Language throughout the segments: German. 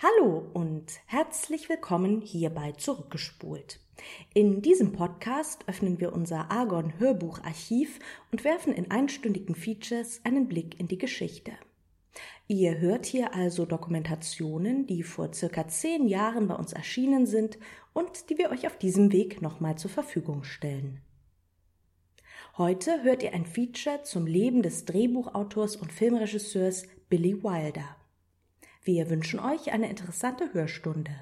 Hallo und herzlich willkommen hier bei Zurückgespult. In diesem Podcast öffnen wir unser Argon-Hörbucharchiv und werfen in einstündigen Features einen Blick in die Geschichte. Ihr hört hier also Dokumentationen, die vor circa 10 Jahren bei uns erschienen sind und die wir euch auf diesem Weg nochmal zur Verfügung stellen. Heute hört ihr ein Feature zum Leben des Drehbuchautors und Filmregisseurs Billy Wilder. Wir wünschen euch eine interessante Hörstunde.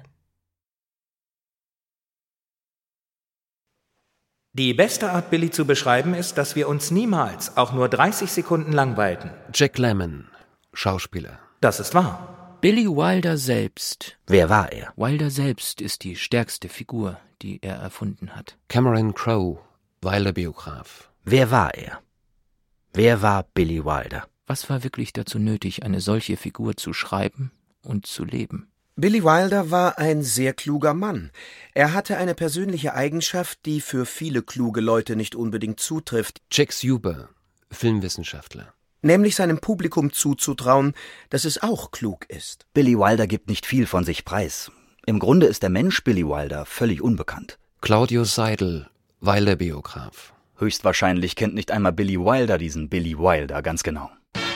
Die beste Art, Billy zu beschreiben, ist, dass wir uns niemals auch nur 30 Sekunden langweilten. Jack Lemmon, Schauspieler. Das ist wahr. Billy Wilder selbst. Wer war er? Wilder selbst ist die stärkste Figur, die er erfunden hat. Cameron Crowe, Wilder-Biograf. Wer war er? Wer war Billy Wilder? Was war wirklich dazu nötig, eine solche Figur zu schreiben und zu leben? Billy Wilder war ein sehr kluger Mann. Er hatte eine persönliche Eigenschaft, die für viele kluge Leute nicht unbedingt zutrifft. Jack Huber, Filmwissenschaftler. Nämlich seinem Publikum zuzutrauen, dass es auch klug ist. Billy Wilder gibt nicht viel von sich preis. Im Grunde ist der Mensch Billy Wilder völlig unbekannt. Claudio Seidel, Wilder-Biograf. Höchstwahrscheinlich kennt nicht einmal Billy Wilder diesen Billy Wilder ganz genau.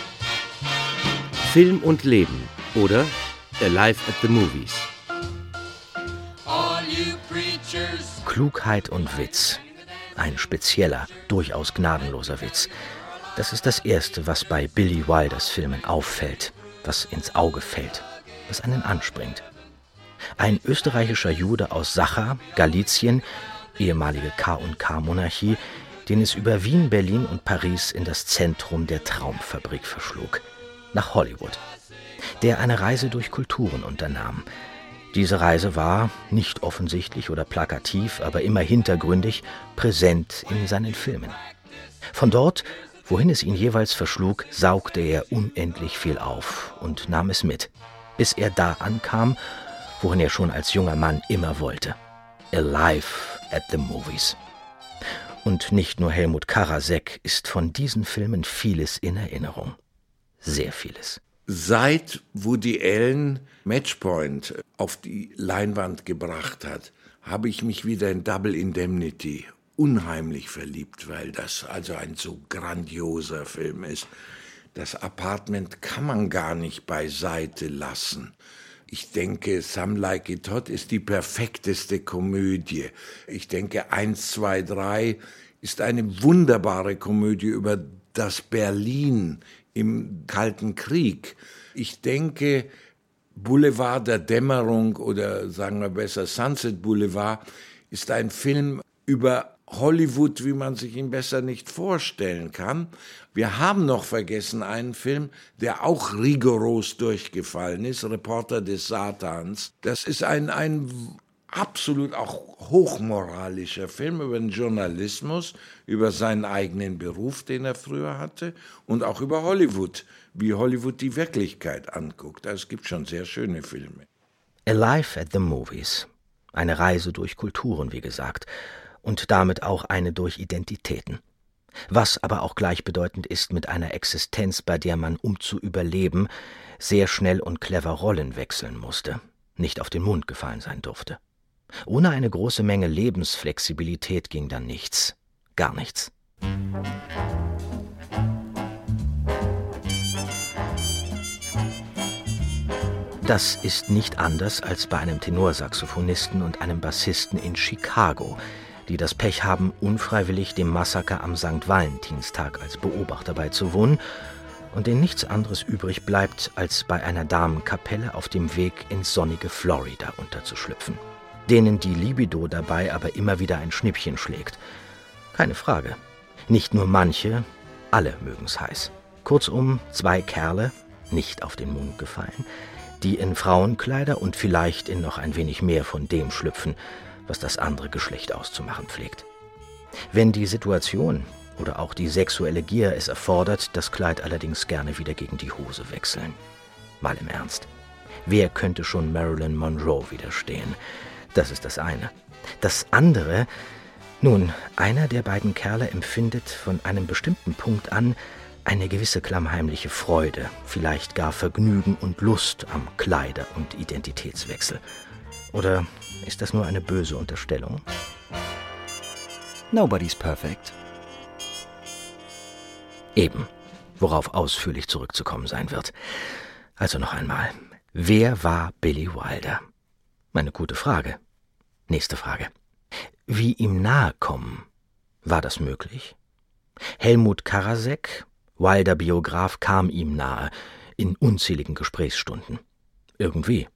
Film und Leben oder Alive at the Movies. Klugheit und Witz. Ein spezieller, durchaus gnadenloser Witz. Das ist das Erste, was bei Billy Wilders Filmen auffällt, was ins Auge fällt, was einen anspringt. Ein österreichischer Jude aus Sacha, Galizien, ehemalige K&K-Monarchie, den es über Wien, Berlin und Paris in das Zentrum der Traumfabrik verschlug, nach Hollywood, der eine Reise durch Kulturen unternahm. Diese Reise war, nicht offensichtlich oder plakativ, aber immer hintergründig, präsent in seinen Filmen. Von dort, wohin es ihn jeweils verschlug, saugte er unendlich viel auf und nahm es mit, bis er da ankam, wohin er schon als junger Mann immer wollte. Alive at the Movies. Und nicht nur Helmut Karasek ist von diesen Filmen vieles in Erinnerung. Sehr vieles. Seit Woody Allen Matchpoint auf die Leinwand gebracht hat, habe ich mich wieder in Double Indemnity unheimlich verliebt, weil das also ein so grandioser Film ist. Das Apartment kann man gar nicht beiseite lassen. Ich denke, Some Like It Hot ist die perfekteste Komödie. Ich denke, 1, 2, 3 ist eine wunderbare Komödie über das Berlin im Kalten Krieg. Ich denke, Boulevard der Dämmerung oder sagen wir besser Sunset Boulevard ist ein Film über Hollywood, wie man sich ihn besser nicht vorstellen kann. Wir haben noch vergessen einen Film, der auch rigoros durchgefallen ist, Reporter des Satans. Das ist ein absolut auch hochmoralischer Film über den Journalismus, über seinen eigenen Beruf, den er früher hatte, und auch über Hollywood, wie Hollywood die Wirklichkeit anguckt. Also es gibt schon sehr schöne Filme. Alive at the Movies. Eine Reise durch Kulturen, wie gesagt, und damit auch eine durch Identitäten. Was aber auch gleichbedeutend ist mit einer Existenz, bei der man, um zu überleben, sehr schnell und clever Rollen wechseln musste, nicht auf den Mund gefallen sein durfte. Ohne eine große Menge Lebensflexibilität ging dann nichts, gar nichts. Das ist nicht anders als bei einem Tenorsaxophonisten und einem Bassisten in Chicago, die das Pech haben, unfreiwillig dem Massaker am St. Valentinstag als Beobachter beizuwohnen und denen nichts anderes übrig bleibt, als bei einer Damenkapelle auf dem Weg ins sonnige Florida unterzuschlüpfen. Denen die Libido dabei aber immer wieder ein Schnippchen schlägt. Keine Frage. Nicht nur manche, alle mögen's heiß. Kurzum, 2 Kerle, nicht auf den Mund gefallen, die in Frauenkleider und vielleicht in noch ein wenig mehr von dem schlüpfen, was das andere Geschlecht auszumachen pflegt. Wenn die Situation oder auch die sexuelle Gier es erfordert, das Kleid allerdings gerne wieder gegen die Hose wechseln. Mal im Ernst. Wer könnte schon Marilyn Monroe widerstehen? Das ist das eine. Das andere, nun, einer der beiden Kerle empfindet von einem bestimmten Punkt an Eine gewisse klammheimliche Freude, vielleicht gar Vergnügen und Lust am Kleider- und Identitätswechsel. Oder ist das nur eine böse Unterstellung? Nobody's perfect. Eben, worauf ausführlich zurückzukommen sein wird. Also noch einmal, wer war Billy Wilder? Eine gute Frage. Nächste Frage. Wie ihm nahe kommen, war das möglich? Helmut Karasek, Wilder-Biograf, kam ihm nahe, in unzähligen Gesprächsstunden. Irgendwie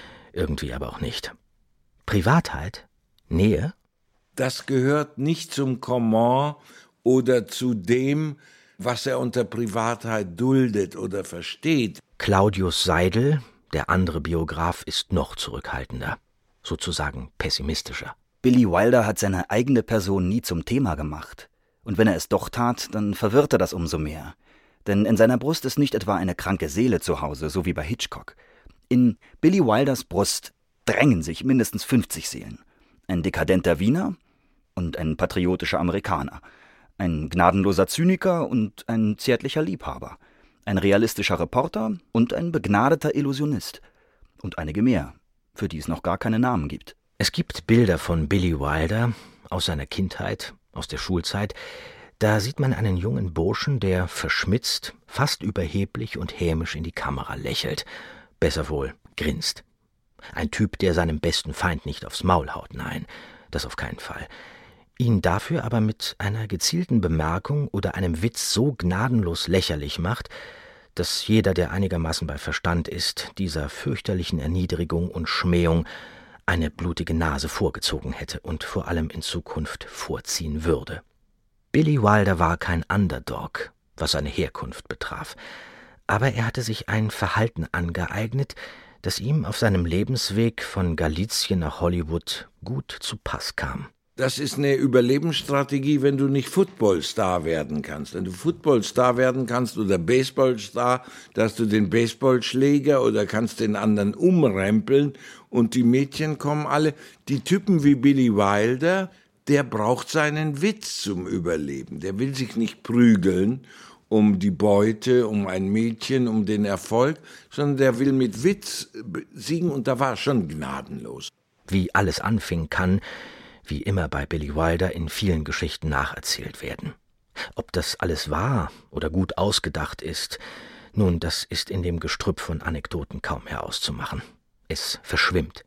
aber auch nicht. Privatheit? Nähe? Das gehört nicht zum Comment oder zu dem, was er unter Privatheit duldet oder versteht. Claudius Seidel, der andere Biograf, ist noch zurückhaltender, sozusagen pessimistischer. Billy Wilder hat seine eigene Person nie zum Thema gemacht. Und wenn er es doch tat, dann verwirrte das umso mehr. Denn in seiner Brust ist nicht etwa eine kranke Seele zu Hause, so wie bei Hitchcock. In Billy Wilders Brust drängen sich mindestens 50 Seelen. Ein dekadenter Wiener und ein patriotischer Amerikaner. Ein gnadenloser Zyniker und ein zärtlicher Liebhaber. Ein realistischer Reporter und ein begnadeter Illusionist. Und einige mehr, für die es noch gar keine Namen gibt. Es gibt Bilder von Billy Wilder aus seiner Kindheit, aus der Schulzeit. Da sieht man einen jungen Burschen, der verschmitzt, fast überheblich und hämisch in die Kamera lächelt. Besser wohl, grinst. Ein Typ, der seinem besten Feind nicht aufs Maul haut, nein, das auf keinen Fall. Ihn dafür aber mit einer gezielten Bemerkung oder einem Witz so gnadenlos lächerlich macht, dass jeder, der einigermaßen bei Verstand ist, dieser fürchterlichen Erniedrigung und Schmähung eine blutige Nase vorgezogen hätte und vor allem in Zukunft vorziehen würde. Billy Wilder war kein Underdog, was seine Herkunft betraf, aber er hatte sich ein Verhalten angeeignet, das ihm auf seinem Lebensweg von Galizien nach Hollywood gut zu Pass kam. Das ist eine Überlebensstrategie, wenn du nicht Footballstar werden kannst. Wenn du Footballstar werden kannst oder Baseballstar, da hast du den Baseballschläger oder kannst den anderen umrempeln und die Mädchen kommen alle. Die Typen wie Billy Wilder, der braucht seinen Witz zum Überleben. Der will sich nicht prügeln um die Beute, um ein Mädchen, um den Erfolg, sondern der will mit Witz siegen und da war er schon gnadenlos. Wie alles anfing, kann, wie immer bei Billy Wilder, in vielen Geschichten nacherzählt werden. Ob das alles wahr oder gut ausgedacht ist, nun, das ist in dem Gestrüpp von Anekdoten kaum herauszumachen. Es verschwimmt.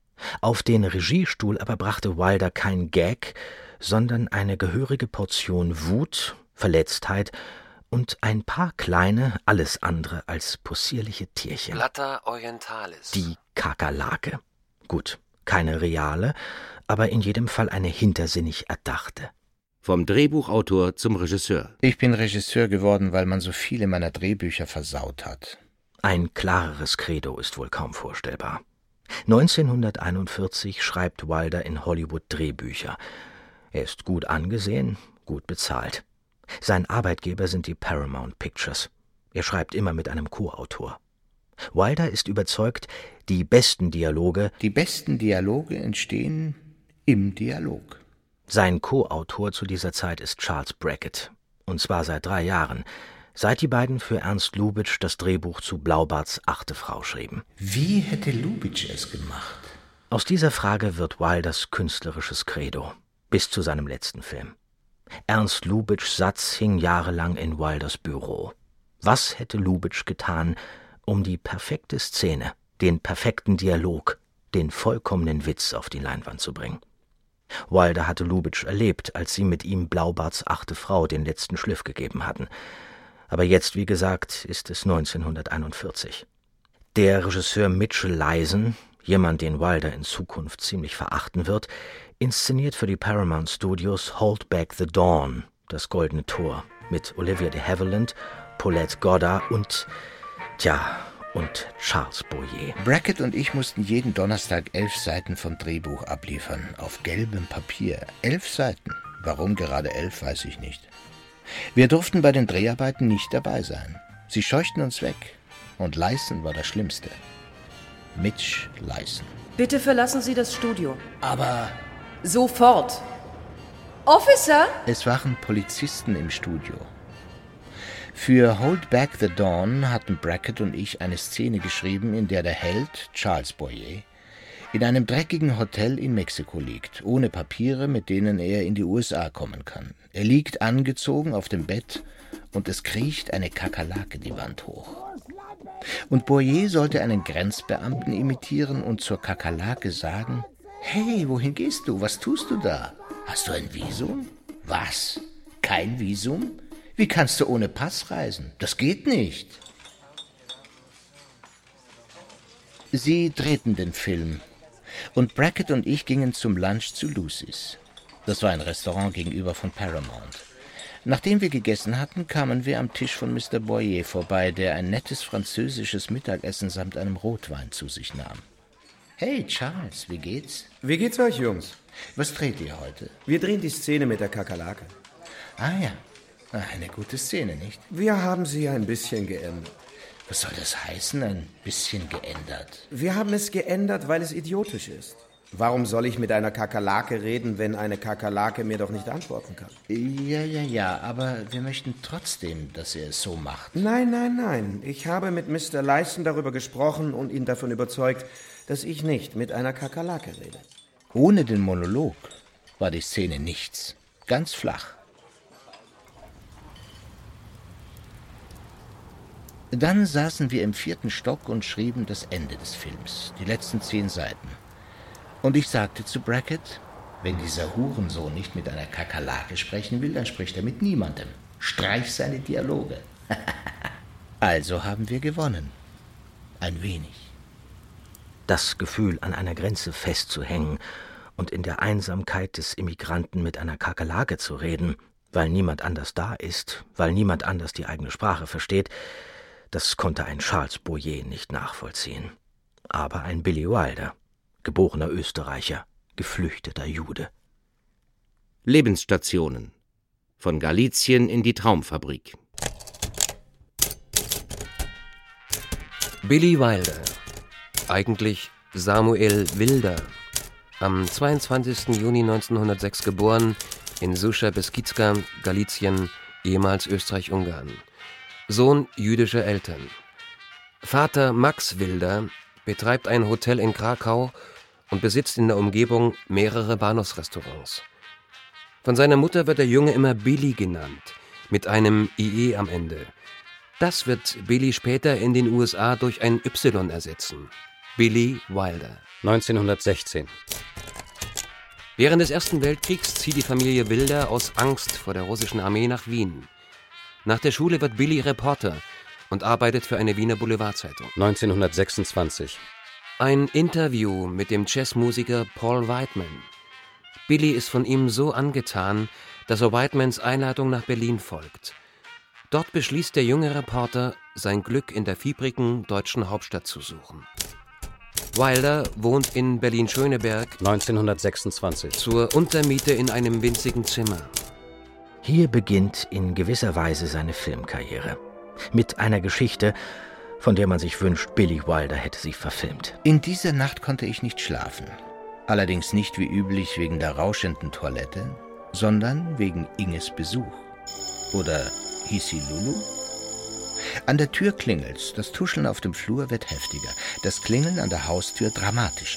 Auf den Regiestuhl aber brachte Wilder kein Gag, sondern eine gehörige Portion Wut, Verletztheit und ein paar kleine, alles andere als possierliche Tierchen. Blatta orientalis. Die Kakerlake. Gut, keine reale, aber in jedem Fall eine hintersinnig erdachte. Vom Drehbuchautor zum Regisseur. Ich bin Regisseur geworden, weil man so viele meiner Drehbücher versaut hat. Ein klareres Credo ist wohl kaum vorstellbar. 1941 schreibt Wilder in Hollywood Drehbücher. Er ist gut angesehen, gut bezahlt. Sein Arbeitgeber sind die Paramount Pictures. Er schreibt immer mit einem Co-Autor. Wilder ist überzeugt, die besten Dialoge entstehen im Dialog. Sein Co-Autor zu dieser Zeit ist Charles Brackett, und zwar seit 3 Jahren, seit die beiden für Ernst Lubitsch das Drehbuch zu Blaubarts 8. Frau schrieben. Wie hätte Lubitsch es gemacht? Aus dieser Frage wird Wilders künstlerisches Credo, bis zu seinem letzten Film. Ernst Lubitschs Satz hing jahrelang in Wilders Büro. Was hätte Lubitsch getan, um die perfekte Szene, den perfekten Dialog, den vollkommenen Witz auf die Leinwand zu bringen? Wilder hatte Lubitsch erlebt, als sie mit ihm Blaubarts 8. Frau den letzten Schliff gegeben hatten. Aber jetzt, wie gesagt, ist es 1941. Der Regisseur Mitchell Leisen, jemand, den Wilder in Zukunft ziemlich verachten wird, inszeniert für die Paramount Studios Hold Back the Dawn, das Goldene Tor, mit Olivia de Havilland, Paulette Goddard und Charles Boyer. Brackett und ich mussten jeden Donnerstag 11 Seiten vom Drehbuch abliefern, auf gelbem Papier. 11 Seiten. Warum gerade 11, weiß ich nicht. Wir durften bei den Dreharbeiten nicht dabei sein. Sie scheuchten uns weg. Und Leisen war das Schlimmste. Mitch Leisen. Bitte verlassen Sie das Studio. Aber sofort. Officer? Es waren Polizisten im Studio. Für Hold Back the Dawn hatten Brackett und ich eine Szene geschrieben, in der der Held, Charles Boyer, in einem dreckigen Hotel in Mexiko liegt, ohne Papiere, mit denen er in die USA kommen kann. Er liegt angezogen auf dem Bett und es kriecht eine Kakerlake die Wand hoch. Und Boyer sollte einen Grenzbeamten imitieren und zur Kakerlake sagen: »Hey, wohin gehst du? Was tust du da? Hast du ein Visum?« »Was? Kein Visum? Wie kannst du ohne Pass reisen? Das geht nicht.« Sie drehten den Film und Brackett und ich gingen zum Lunch zu Lucy's. Das war ein Restaurant gegenüber von Paramount. Nachdem wir gegessen hatten, kamen wir am Tisch von Mr. Boyer vorbei, der ein nettes französisches Mittagessen samt einem Rotwein zu sich nahm. »Hey, Charles, wie geht's?« »Wie geht's euch, Jungs?« »Was dreht ihr heute?« »Wir drehen die Szene mit der Kakerlake.« »Ah ja, eine gute Szene, nicht?« »Wir haben sie ein bisschen geändert.« »Was soll das heißen, ein bisschen geändert?« »Wir haben es geändert, weil es idiotisch ist. Warum soll ich mit einer Kakerlake reden, wenn eine Kakerlake mir doch nicht antworten kann?« Ja, aber wir möchten trotzdem, dass er es so macht.« Nein. Ich habe mit Mr. Leisten darüber gesprochen und ihn davon überzeugt, dass ich nicht mit einer Kakerlake rede. Ohne den Monolog war die Szene nichts. Ganz flach. Dann saßen wir im 4. Stock und schrieben das Ende des Films, die letzten 10 Seiten. Und ich sagte zu Brackett: »Wenn dieser Hurensohn nicht mit einer Kakerlake sprechen will, dann spricht er mit niemandem. Streich seine Dialoge.« Also haben wir gewonnen. Ein wenig. Das Gefühl, an einer Grenze festzuhängen und in der Einsamkeit des Immigranten mit einer Kakerlake zu reden, weil niemand anders da ist, weil niemand anders die eigene Sprache versteht, das konnte ein Charles Boyer nicht nachvollziehen. Aber ein Billy Wilder, geborener Österreicher, geflüchteter Jude. Lebensstationen. Von Galizien in die Traumfabrik. Billy Wilder, eigentlich Samuel Wilder, am 22. Juni 1906 geboren, in Susza Beskidzka, Galizien, ehemals Österreich-Ungarn. Sohn jüdischer Eltern. Vater Max Wilder betreibt ein Hotel in Krakau und besitzt in der Umgebung mehrere Bahnhofsrestaurants. Von seiner Mutter wird der Junge immer Billy genannt, mit einem IE am Ende. Das wird Billy später in den USA durch ein Y ersetzen. Billy Wilder. 1916. Während des Ersten Weltkriegs zieht die Familie Wilder aus Angst vor der russischen Armee nach Wien. Nach der Schule wird Billy Reporter und arbeitet für eine Wiener Boulevardzeitung. 1926. Ein Interview mit dem Jazzmusiker Paul Whiteman. Billy ist von ihm so angetan, dass er Whitemans Einladung nach Berlin folgt. Dort beschließt der junge Reporter, sein Glück in der fiebrigen deutschen Hauptstadt zu suchen. Wilder wohnt in Berlin-Schöneberg 1926 zur Untermiete in einem winzigen Zimmer. Hier beginnt in gewisser Weise seine Filmkarriere. Mit einer Geschichte, von der man sich wünscht, Billy Wilder hätte sie verfilmt. In dieser Nacht konnte ich nicht schlafen. Allerdings nicht wie üblich wegen der rauschenden Toilette, sondern wegen Inges Besuch. Oder hieß sie Lulu? An der Tür klingelt's, das Tuscheln auf dem Flur wird heftiger, das Klingeln an der Haustür dramatischer.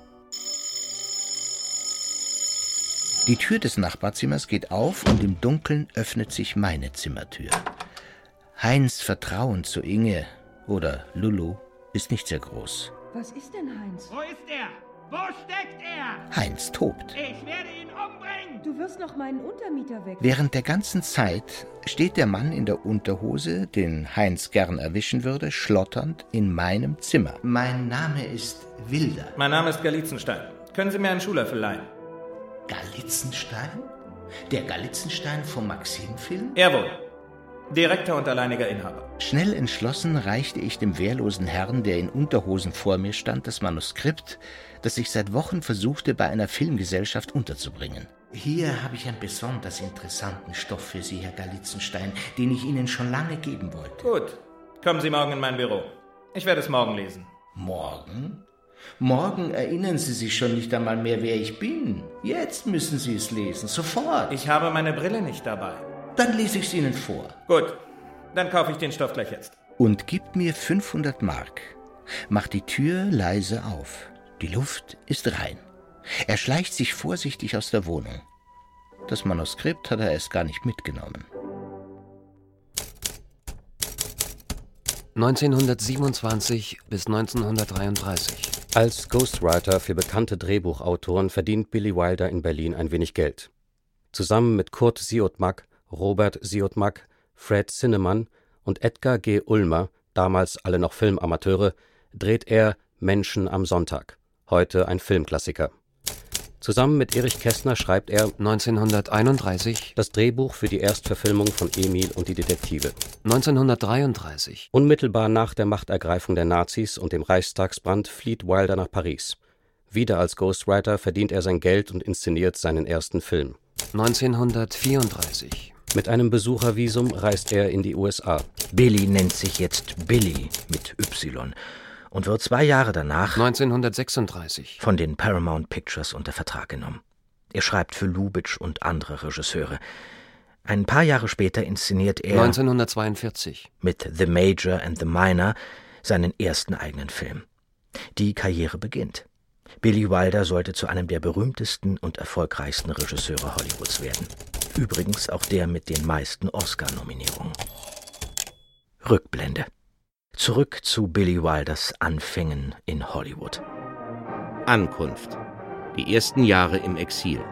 Die Tür des Nachbarzimmers geht auf und im Dunkeln öffnet sich meine Zimmertür. Heinz' Vertrauen zu Inge oder Lulu ist nicht sehr groß. Was ist denn Heinz? Wo ist er? Wo steckt er? Heinz tobt. Ich werde ihn umbringen. Du wirst noch meinen Untermieter weg. Während der ganzen Zeit steht der Mann in der Unterhose, den Heinz gern erwischen würde, schlotternd in meinem Zimmer. Mein Name ist Wilder. Mein Name ist Galitzenstein. Können Sie mir einen Schuhlöffel leihen? Galitzenstein? Der Galitzenstein vom Maxim-Film? Jawohl. Direkter und alleiniger Inhaber. Schnell entschlossen reichte ich dem wehrlosen Herrn, der in Unterhosen vor mir stand, das Manuskript, das ich seit Wochen versuchte, bei einer Filmgesellschaft unterzubringen. Hier habe ich einen besonders interessanten Stoff für Sie, Herr Galitzenstein, den ich Ihnen schon lange geben wollte. Gut. Kommen Sie morgen in mein Büro. Ich werde es morgen lesen. Morgen? Morgen erinnern Sie sich schon nicht einmal mehr, wer ich bin. Jetzt müssen Sie es lesen, sofort. Ich habe meine Brille nicht dabei. Dann lese ich es Ihnen vor. Gut. Dann kaufe ich den Stoff gleich jetzt. Und gibt mir 500 Mark. Macht die Tür leise auf. Die Luft ist rein. Er schleicht sich vorsichtig aus der Wohnung. Das Manuskript hat er erst gar nicht mitgenommen. 1927 bis 1933. Als Ghostwriter für bekannte Drehbuchautoren verdient Billy Wilder in Berlin ein wenig Geld. Zusammen mit Kurt Siodmak, Robert Siodmak, Fred Zinnemann und Edgar G. Ulmer, damals alle noch Filmamateure, dreht er Menschen am Sonntag, heute ein Filmklassiker. Zusammen mit Erich Kästner schreibt er 1931 das Drehbuch für die Erstverfilmung von Emil und die Detektive. 1933. Unmittelbar nach der Machtergreifung der Nazis und dem Reichstagsbrand flieht Wilder nach Paris. Wieder als Ghostwriter verdient er sein Geld und inszeniert seinen ersten Film. 1934. Mit einem Besuchervisum reist er in die USA. Billy nennt sich jetzt Billy mit Y und wird 2 Jahre danach 1936 von den Paramount Pictures unter Vertrag genommen. Er schreibt für Lubitsch und andere Regisseure. Ein paar Jahre später inszeniert er 1942 mit The Major and the Minor seinen ersten eigenen Film. Die Karriere beginnt. Billy Wilder sollte zu einem der berühmtesten und erfolgreichsten Regisseure Hollywoods werden. Übrigens auch der mit den meisten Oscar-Nominierungen. Rückblende. Zurück zu Billy Wilders Anfängen in Hollywood. Ankunft. Die ersten Jahre im Exil.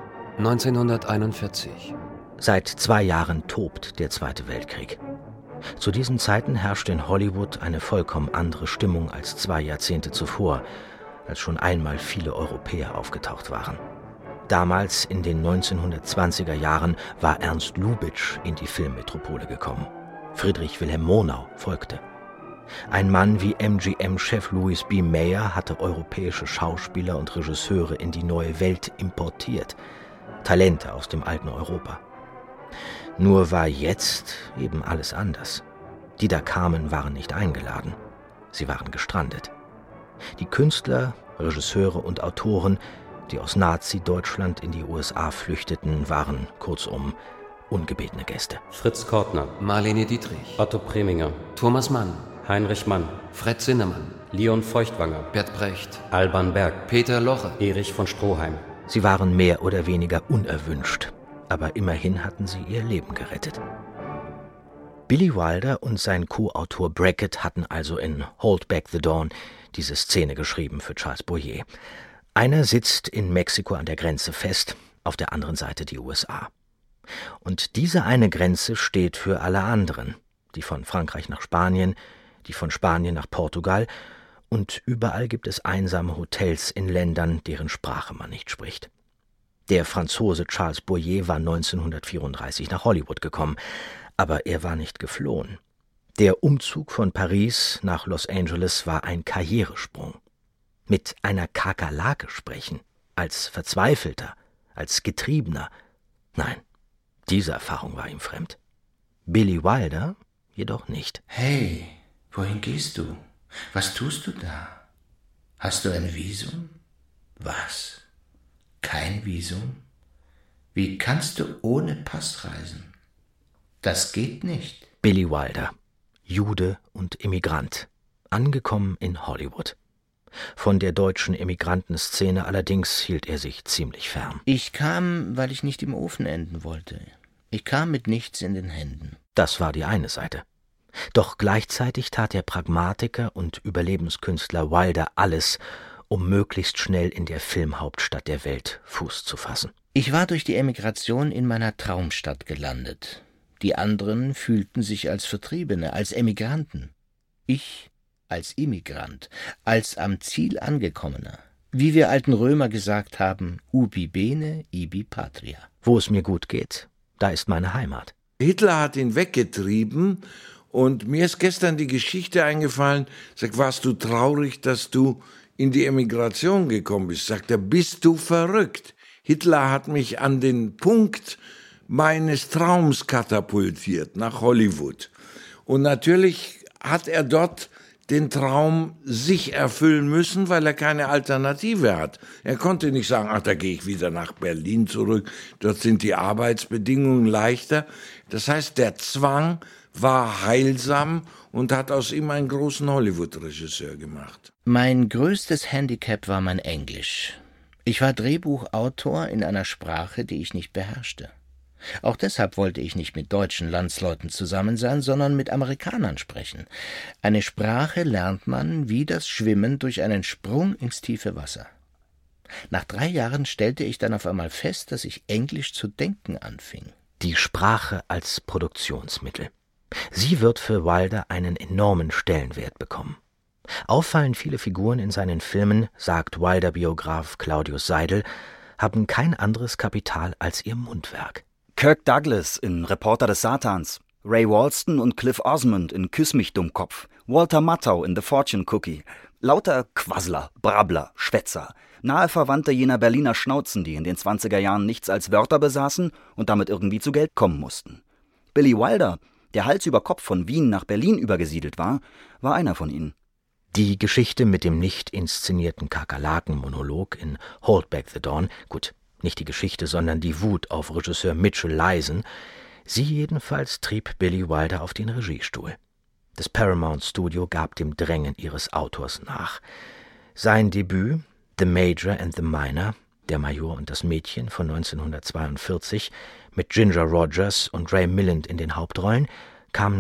1941. Seit 2 Jahren tobt der Zweite Weltkrieg. Zu diesen Zeiten herrscht in Hollywood eine vollkommen andere Stimmung als 2 Jahrzehnte zuvor, als schon einmal viele Europäer aufgetaucht waren. Damals, in den 1920er Jahren, war Ernst Lubitsch in die Filmmetropole gekommen. Friedrich Wilhelm Murnau folgte. Ein Mann wie MGM-Chef Louis B. Mayer hatte europäische Schauspieler und Regisseure in die neue Welt importiert. Talente aus dem alten Europa. Nur war jetzt eben alles anders. Die da kamen, waren nicht eingeladen. Sie waren gestrandet. Die Künstler, Regisseure und Autoren, die aus Nazi-Deutschland in die USA flüchteten, waren kurzum ungebetene Gäste. Fritz Kortner, Marlene Dietrich, Otto Preminger, Thomas Mann, Heinrich Mann, Fred Zinnemann, Leon Feuchtwanger, Bert Brecht, Alban Berg, Peter Loche, Erich von Stroheim. Sie waren mehr oder weniger unerwünscht, aber immerhin hatten sie ihr Leben gerettet. Billy Wilder und sein Co-Autor Brackett hatten also in Hold Back the Dawn diese Szene geschrieben für Charles Boyer. Einer sitzt in Mexiko an der Grenze fest, auf der anderen Seite die USA. Und diese eine Grenze steht für alle anderen, die von Frankreich nach Spanien, die von Spanien nach Portugal, und überall gibt es einsame Hotels in Ländern, deren Sprache man nicht spricht. Der Franzose Charles Boyer war 1934 nach Hollywood gekommen, aber er war nicht geflohen. Der Umzug von Paris nach Los Angeles war ein Karrieresprung. Mit einer Kakerlake sprechen, als Verzweifelter, als Getriebener. Nein, diese Erfahrung war ihm fremd. Billy Wilder jedoch nicht. Hey, wohin gehst du? Was tust du da? Hast du ein Visum? Was? Kein Visum? Wie kannst du ohne Pass reisen? Das geht nicht. Billy Wilder, Jude und Immigrant, angekommen in Hollywood. Von der deutschen Emigrantenszene allerdings hielt er sich ziemlich fern. Ich kam, weil ich nicht im Ofen enden wollte. Ich kam mit nichts in den Händen. Das war die eine Seite. Doch gleichzeitig tat der Pragmatiker und Überlebenskünstler Wilder alles, um möglichst schnell in der Filmhauptstadt der Welt Fuß zu fassen. Ich war durch die Emigration in meiner Traumstadt gelandet. Die anderen fühlten sich als Vertriebene, als Emigranten. Ich als Immigrant, als am Ziel Angekommener. Wie wir alten Römer gesagt haben, ubi bene, ibi patria. Wo es mir gut geht, da ist meine Heimat. Hitler hat ihn weggetrieben und mir ist gestern die Geschichte eingefallen. Sagt, warst du traurig, dass du in die Emigration gekommen bist? Sagt er, bist du verrückt? Hitler hat mich an den Punkt meines Traums katapultiert nach Hollywood. Und natürlich hat er dort den Traum sich erfüllen müssen, weil er keine Alternative hat. Er konnte nicht sagen, ach, da gehe ich wieder nach Berlin zurück, dort sind die Arbeitsbedingungen leichter. Das heißt, der Zwang war heilsam und hat aus ihm einen großen Hollywood-Regisseur gemacht. Mein größtes Handicap war mein Englisch. Ich war Drehbuchautor in einer Sprache, die ich nicht beherrschte. Auch deshalb wollte ich nicht mit deutschen Landsleuten zusammen sein, sondern mit Amerikanern sprechen. Eine Sprache lernt man wie das Schwimmen durch einen Sprung ins tiefe Wasser. Nach 3 Jahren stellte ich dann auf einmal fest, dass ich Englisch zu denken anfing. Die Sprache als Produktionsmittel. Sie wird für Wilder einen enormen Stellenwert bekommen. Auffallend viele Figuren in seinen Filmen, sagt Wilder-Biograf Claudius Seidel, haben kein anderes Kapital als ihr Mundwerk. Kirk Douglas in Reporter des Satans, Ray Walston und Cliff Osmond in Küss mich, Dummkopf, Walter Matthau in The Fortune Cookie. Lauter Quassler, Brabbler, Schwätzer, nahe Verwandte jener Berliner Schnauzen, die in den 20er Jahren nichts als Wörter besaßen und damit irgendwie zu Geld kommen mussten. Billy Wilder, der Hals über Kopf von Wien nach Berlin übergesiedelt war einer von ihnen. Die Geschichte mit dem nicht inszenierten Kakerlaken-Monolog in Hold Back the Dawn, gut, nicht die Geschichte, sondern die Wut auf Regisseur Mitchell Leisen, sie jedenfalls trieb Billy Wilder auf den Regiestuhl. Das Paramount Studio gab dem Drängen ihres Autors nach. Sein Debüt, The Major and the Minor, Der Major und das Mädchen von 1942, mit Ginger Rogers und Ray Milland in den Hauptrollen, kam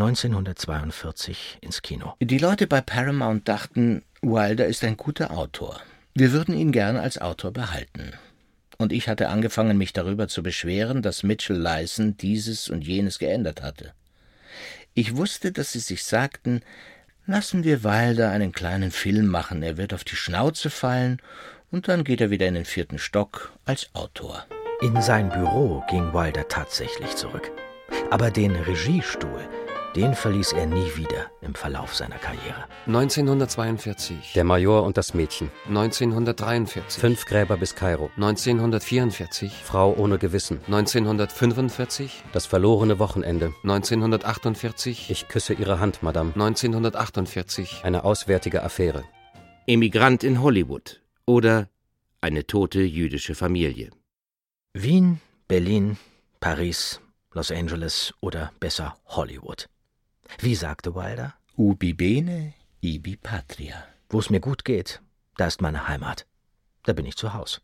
1942 ins Kino. Die Leute bei Paramount dachten, Wilder ist ein guter Autor. Wir würden ihn gern als Autor behalten. Und ich hatte angefangen, mich darüber zu beschweren, dass Mitchell Leisen dieses und jenes geändert hatte. Ich wusste, dass sie sich sagten, lassen wir Wilder einen kleinen Film machen, er wird auf die Schnauze fallen und dann geht er wieder in den 4. Stock als Autor. In sein Büro ging Wilder tatsächlich zurück. Aber den Regiestuhl, den verließ er nie wieder im Verlauf seiner Karriere. 1942. Der Major und das Mädchen. 1943. 5 Gräber bis Kairo. 1944. Frau ohne Gewissen. 1945. Das verlorene Wochenende. 1948. Ich küsse Ihre Hand, Madame. 1948. Eine auswärtige Affäre. Emigrant in Hollywood oder Eine tote jüdische Familie. Wien, Berlin, Paris, Los Angeles oder besser Hollywood. Wie sagte Wilder? Ubi bene, ibi patria. Wo es mir gut geht, da ist meine Heimat. Da bin ich zu Haus.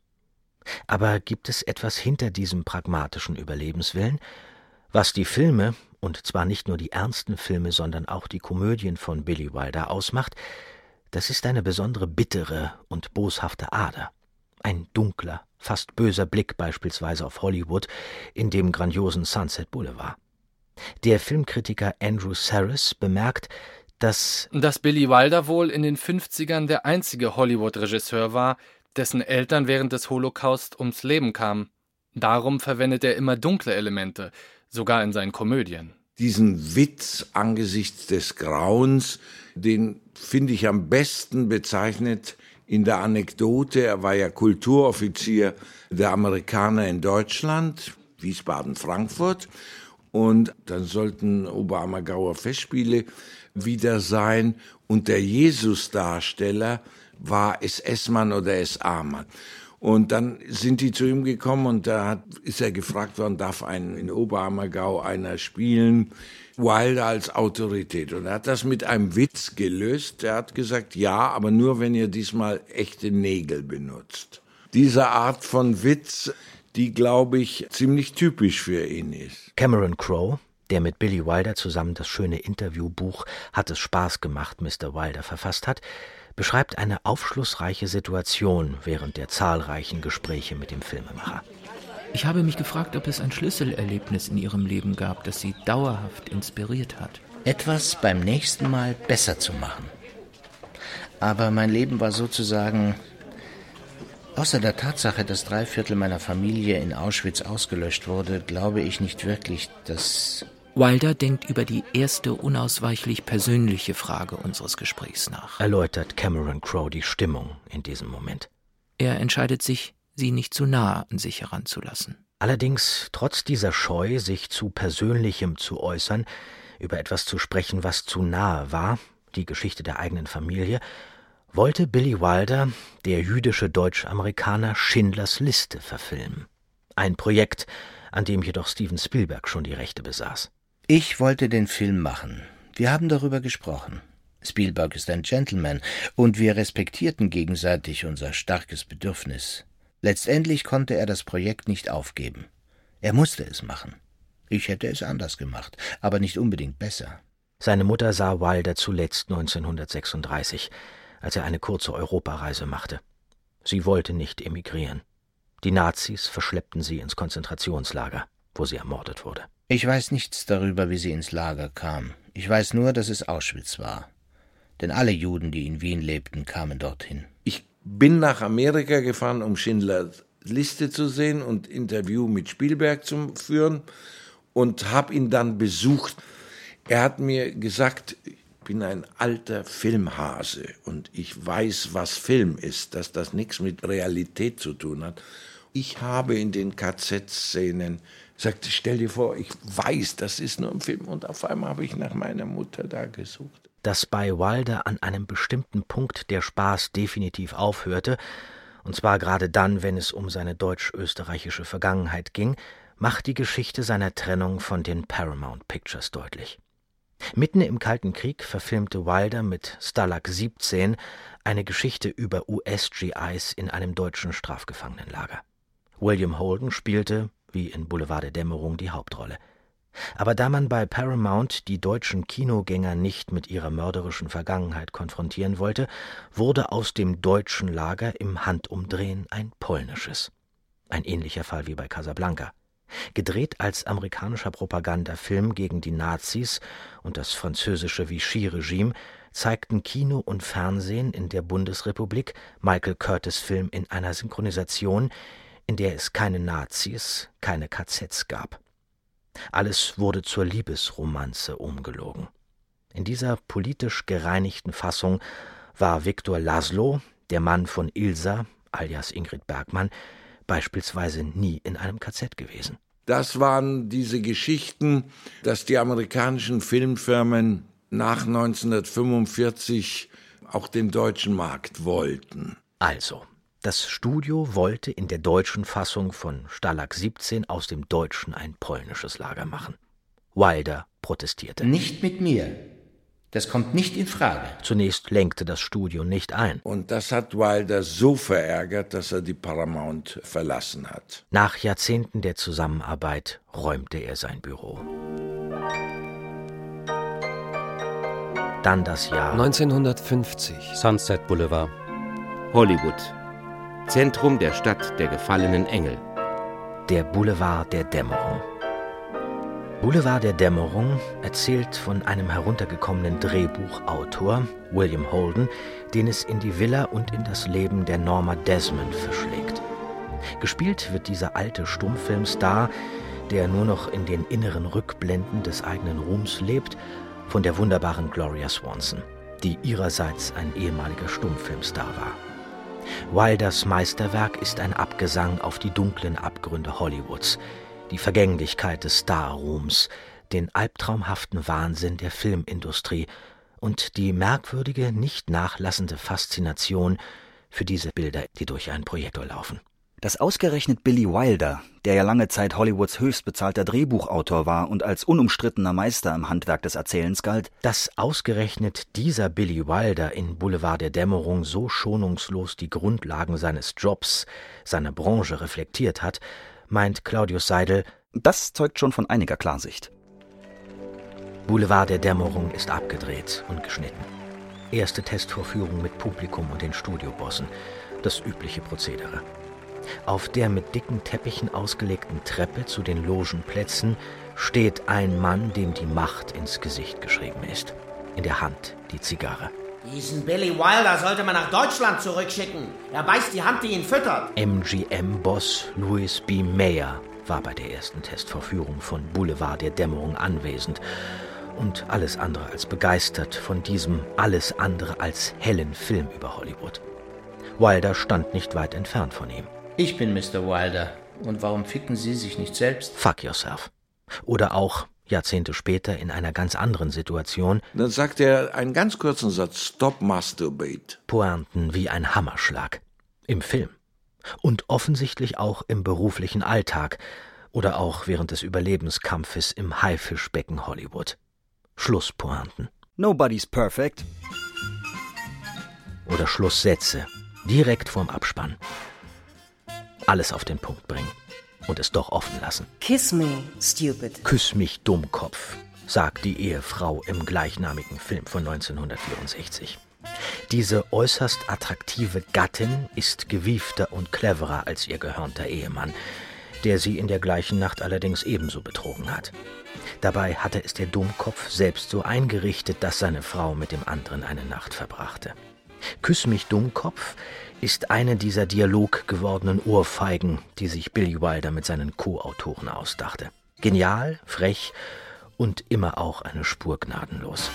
Aber gibt es etwas hinter diesem pragmatischen Überlebenswillen, was die Filme, und zwar nicht nur die ernsten Filme, sondern auch die Komödien von Billy Wilder ausmacht? Das ist eine besondere bittere und boshafte Ader. Ein dunkler, fast böser Blick beispielsweise auf Hollywood in dem grandiosen Sunset Boulevard. Der Filmkritiker Andrew Sarris bemerkt, dass Billy Wilder wohl in den 50ern der einzige Hollywood-Regisseur war, dessen Eltern während des Holocaust ums Leben kamen. Darum verwendet er immer dunkle Elemente, sogar in seinen Komödien. Diesen Witz angesichts des Grauens, den finde ich am besten bezeichnet in der Anekdote. Er war ja Kulturoffizier der Amerikaner in Deutschland, Wiesbaden-Frankfurt. Und dann sollten Oberammergauer Festspiele wieder sein. Und der Jesus-Darsteller war SS-Mann oder SA-Mann. Und dann sind die zu ihm gekommen und da ist er gefragt worden, darf in Oberammergau einer spielen? Wilder als Autorität. Und er hat das mit einem Witz gelöst. Er hat gesagt, ja, aber nur, wenn ihr diesmal echte Nägel benutzt. Diese Art von Witz, die, glaube ich, ziemlich typisch für ihn ist. Cameron Crowe, der mit Billy Wilder zusammen das schöne Interviewbuch »Hat es Spaß gemacht, Mr. Wilder« verfasst hat, beschreibt eine aufschlussreiche Situation während der zahlreichen Gespräche mit dem Filmemacher. Ich habe mich gefragt, ob es ein Schlüsselerlebnis in Ihrem Leben gab, das Sie dauerhaft inspiriert hat. Etwas beim nächsten Mal besser zu machen. Aber mein Leben war sozusagen, außer der Tatsache, dass 3/4 meiner Familie in Auschwitz ausgelöscht wurde, glaube ich nicht wirklich, dass... Wilder denkt über die erste unausweichlich persönliche Frage unseres Gesprächs nach. Erläutert Cameron Crowe die Stimmung in diesem Moment. Er entscheidet sich, sie nicht zu nah an sich heranzulassen. Allerdings, trotz dieser Scheu, sich zu Persönlichem zu äußern, über etwas zu sprechen, was zu nahe war, die Geschichte der eigenen Familie, wollte Billy Wilder, der jüdische Deutsch-Amerikaner, Schindlers Liste verfilmen. Ein Projekt, an dem jedoch Steven Spielberg schon die Rechte besaß. Ich wollte den Film machen. Wir haben darüber gesprochen. Spielberg ist ein Gentleman und wir respektierten gegenseitig unser starkes Bedürfnis. Letztendlich konnte er das Projekt nicht aufgeben. Er musste es machen. Ich hätte es anders gemacht, aber nicht unbedingt besser. Seine Mutter sah Wilder zuletzt 1936, als er eine kurze Europareise machte. Sie wollte nicht emigrieren. Die Nazis verschleppten sie ins Konzentrationslager, wo sie ermordet wurde. Ich weiß nichts darüber, wie sie ins Lager kam. Ich weiß nur, dass es Auschwitz war. Denn alle Juden, die in Wien lebten, kamen dorthin. Ich bin nach Amerika gefahren, um Schindlers Liste zu sehen und Interview mit Spielberg zu führen und habe ihn dann besucht. Er hat mir gesagt, ich bin ein alter Filmhase und ich weiß, was Film ist, dass das nichts mit Realität zu tun hat. Ich habe in den KZ-Szenen gesagt, stell dir vor, ich weiß, das ist nur ein Film und auf einmal habe ich nach meiner Mutter da gesucht. Dass bei Wilder an einem bestimmten Punkt der Spaß definitiv aufhörte, und zwar gerade dann, wenn es um seine deutsch-österreichische Vergangenheit ging, macht die Geschichte seiner Trennung von den Paramount Pictures deutlich. Mitten im Kalten Krieg verfilmte Wilder mit Stalag 17 eine Geschichte über US-GIs in einem deutschen Strafgefangenenlager. William Holden spielte, wie in Boulevard der Dämmerung, die Hauptrolle. Aber da man bei Paramount die deutschen Kinogänger nicht mit ihrer mörderischen Vergangenheit konfrontieren wollte, wurde aus dem deutschen Lager im Handumdrehen ein polnisches. Ein ähnlicher Fall wie bei Casablanca. Gedreht als amerikanischer Propagandafilm gegen die Nazis und das französische Vichy-Regime, zeigten Kino und Fernsehen in der Bundesrepublik Michael Curtis' Film in einer Synchronisation, in der es keine Nazis, keine KZs gab. Alles wurde zur Liebesromanze umgelogen. In dieser politisch gereinigten Fassung war Viktor Laszlo, der Mann von Ilsa, alias Ingrid Bergman, beispielsweise nie in einem KZ gewesen. Das waren diese Geschichten, dass die amerikanischen Filmfirmen nach 1945 auch den deutschen Markt wollten. Also, das Studio wollte in der deutschen Fassung von Stalag 17 aus dem Deutschen ein polnisches Lager machen. Wilder protestierte. Nicht mit mir. Das kommt nicht in Frage. Zunächst lenkte das Studio nicht ein. Und das hat Wilder so verärgert, dass er die Paramount verlassen hat. Nach Jahrzehnten der Zusammenarbeit räumte er sein Büro. Dann das Jahr 1950. Sunset Boulevard. Hollywood. Zentrum der Stadt der gefallenen Engel. Der Boulevard der Dämmerung. Boulevard der Dämmerung erzählt von einem heruntergekommenen Drehbuchautor, William Holden, den es in die Villa und in das Leben der Norma Desmond verschlägt. Gespielt wird dieser alte Stummfilmstar, der nur noch in den inneren Rückblenden des eigenen Ruhms lebt, von der wunderbaren Gloria Swanson, die ihrerseits ein ehemaliger Stummfilmstar war. Wilders Meisterwerk ist ein Abgesang auf die dunklen Abgründe Hollywoods, die Vergänglichkeit des Starruhms, den albtraumhaften Wahnsinn der Filmindustrie und die merkwürdige, nicht nachlassende Faszination für diese Bilder, die durch einen Projektor laufen. Dass ausgerechnet Billy Wilder, der ja lange Zeit Hollywoods höchstbezahlter Drehbuchautor war und als unumstrittener Meister im Handwerk des Erzählens galt, dass ausgerechnet dieser Billy Wilder in Boulevard der Dämmerung so schonungslos die Grundlagen seines Jobs, seiner Branche reflektiert hat, meint Claudius Seidel, das zeugt schon von einiger Klarsicht. Boulevard der Dämmerung ist abgedreht und geschnitten. Erste Testvorführung mit Publikum und den Studiobossen, das übliche Prozedere. Auf der mit dicken Teppichen ausgelegten Treppe zu den Logenplätzen steht ein Mann, dem die Macht ins Gesicht geschrieben ist. In der Hand die Zigarre. Diesen Billy Wilder sollte man nach Deutschland zurückschicken. Er beißt die Hand, die ihn füttert. MGM-Boss Louis B. Mayer war bei der ersten Testvorführung von Boulevard der Dämmerung anwesend und alles andere als begeistert von diesem alles andere als hellen Film über Hollywood. Wilder stand nicht weit entfernt von ihm. Ich bin Mr. Wilder. Und warum ficken Sie sich nicht selbst? Fuck yourself. Oder auch, Jahrzehnte später, in einer ganz anderen Situation. Dann sagt er einen ganz kurzen Satz, Stop masturbate. Pointen wie ein Hammerschlag. Im Film. Und offensichtlich auch im beruflichen Alltag, oder auch während des Überlebenskampfes im Haifischbecken Hollywood. Schlusspointen. Nobody's perfect. Oder Schlusssätze, direkt vorm Abspann. Alles auf den Punkt bringen und es doch offen lassen. Kiss me, stupid. Küss mich, Dummkopf, sagt die Ehefrau im gleichnamigen Film von 1964. Diese äußerst attraktive Gattin ist gewiefter und cleverer als ihr gehörnter Ehemann, der sie in der gleichen Nacht allerdings ebenso betrogen hat. Dabei hatte es der Dummkopf selbst so eingerichtet, dass seine Frau mit dem anderen eine Nacht verbrachte. Küss mich, Dummkopf ist eine dieser dialoggewordenen Ohrfeigen, die sich Billy Wilder mit seinen Co-Autoren ausdachte. Genial, frech und immer auch eine Spur gnadenlos.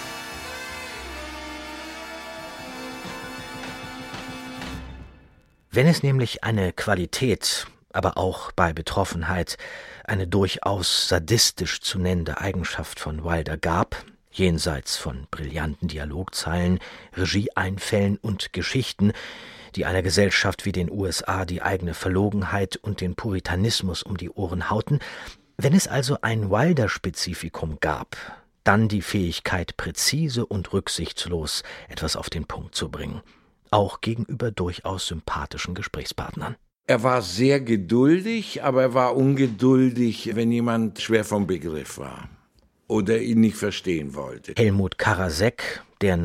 Wenn es nämlich eine Qualität, aber auch bei Betroffenheit eine durchaus sadistisch zu nennende Eigenschaft von Wilder gab, jenseits von brillanten Dialogzeilen, Regieeinfällen und Geschichten, die einer Gesellschaft wie den USA die eigene Verlogenheit und den Puritanismus um die Ohren hauten, wenn es also ein Wilder-Spezifikum gab, dann die Fähigkeit, präzise und rücksichtslos etwas auf den Punkt zu bringen, auch gegenüber durchaus sympathischen Gesprächspartnern. Er war sehr geduldig, aber er war ungeduldig, wenn jemand schwer vom Begriff war oder ihn nicht verstehen wollte. Helmut Karasek, der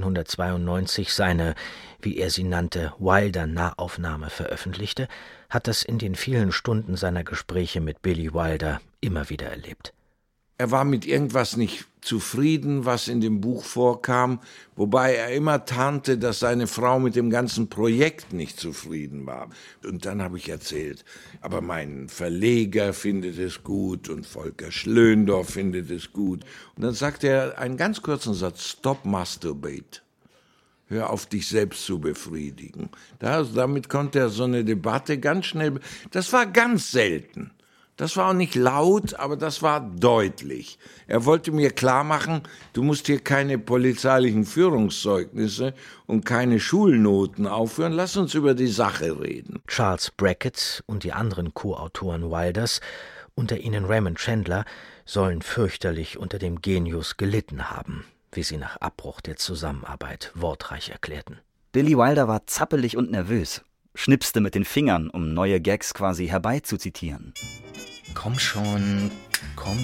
1992 seine, wie er sie nannte, Wilder-Nahaufnahme veröffentlichte, hat das in den vielen Stunden seiner Gespräche mit Billy Wilder immer wieder erlebt. Er war mit irgendwas nicht zufrieden, was in dem Buch vorkam, wobei er immer tarnte, dass seine Frau mit dem ganzen Projekt nicht zufrieden war. Und dann habe ich erzählt, aber mein Verleger findet es gut und Volker Schlöndorff findet es gut. Und dann sagte er einen ganz kurzen Satz: Stop masturbate. Hör auf, dich selbst zu befriedigen. Damit konnte er so eine Debatte ganz schnell, das war ganz selten. Das war auch nicht laut, aber das war deutlich. Er wollte mir klar machen, du musst hier keine polizeilichen Führungszeugnisse und keine Schulnoten aufführen. Lass uns über die Sache reden. Charles Brackett und die anderen Co-Autoren Wilders, unter ihnen Raymond Chandler, sollen fürchterlich unter dem Genius gelitten haben, wie sie nach Abbruch der Zusammenarbeit wortreich erklärten. Billy Wilder war zappelig und nervös, schnipste mit den Fingern, um neue Gags quasi herbeizuzitieren. Komm schon, komm.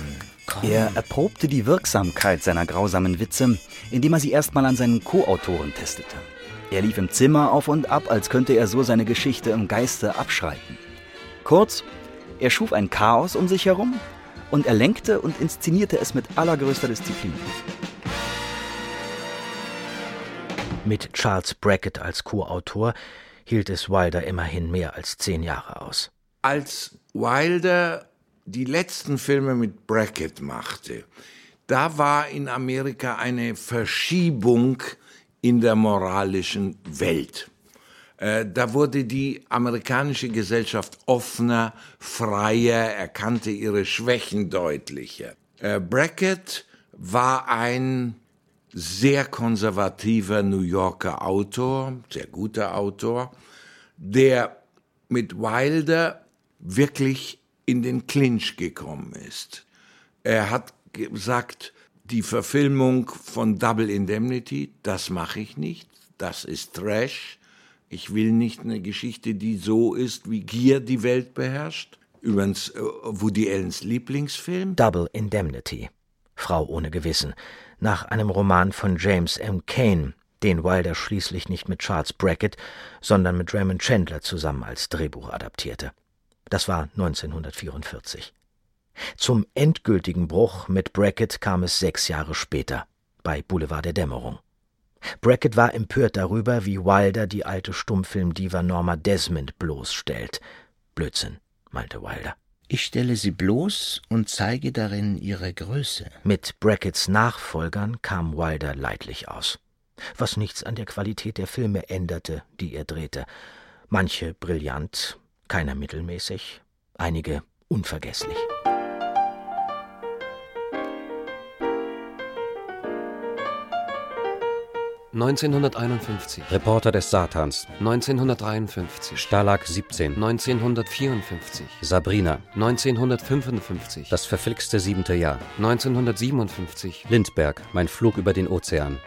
Er erprobte die Wirksamkeit seiner grausamen Witze, indem er sie erstmal an seinen Co-Autoren testete. Er lief im Zimmer auf und ab, als könnte er so seine Geschichte im Geiste abschreiten. Kurz, er schuf ein Chaos um sich herum und er lenkte und inszenierte es mit allergrößter Disziplin. Mit Charles Brackett als Co-Autor hielt es Wilder immerhin mehr als 10 Jahre aus. Als Wilder die letzten Filme mit Brackett machte, da war in Amerika eine Verschiebung in der moralischen Welt. Da wurde die amerikanische Gesellschaft offener, freier, erkannte ihre Schwächen deutlicher. Brackett war ein sehr konservativer New Yorker Autor, sehr guter Autor, der mit Wilder wirklich in den Clinch gekommen ist. Er hat gesagt, die Verfilmung von Double Indemnity, das mache ich nicht, das ist Trash. Ich will nicht eine Geschichte, die so ist, wie Gier die Welt beherrscht. Übrigens Woody Allens Lieblingsfilm. Double Indemnity, Frau ohne Gewissen, nach einem Roman von James M. Cain, den Wilder schließlich nicht mit Charles Brackett, sondern mit Raymond Chandler zusammen als Drehbuch adaptierte. Das war 1944. Zum endgültigen Bruch mit Brackett kam es 6 Jahre später, bei Boulevard der Dämmerung. Brackett war empört darüber, wie Wilder die alte Stummfilmdiva Norma Desmond bloßstellt. Blödsinn, meinte Wilder. Ich stelle sie bloß und zeige darin ihre Größe. Mit Bracketts Nachfolgern kam Wilder leidlich aus, was nichts an der Qualität der Filme änderte, die er drehte. Manche brillant, keiner mittelmäßig, einige unvergesslich. 1951. Reporter des Satans. 1953. Stalag 17. 1954. Sabrina. 1955. Das verflixte 7. Jahr. 1957. Lindbergh, mein Flug über den Ozean.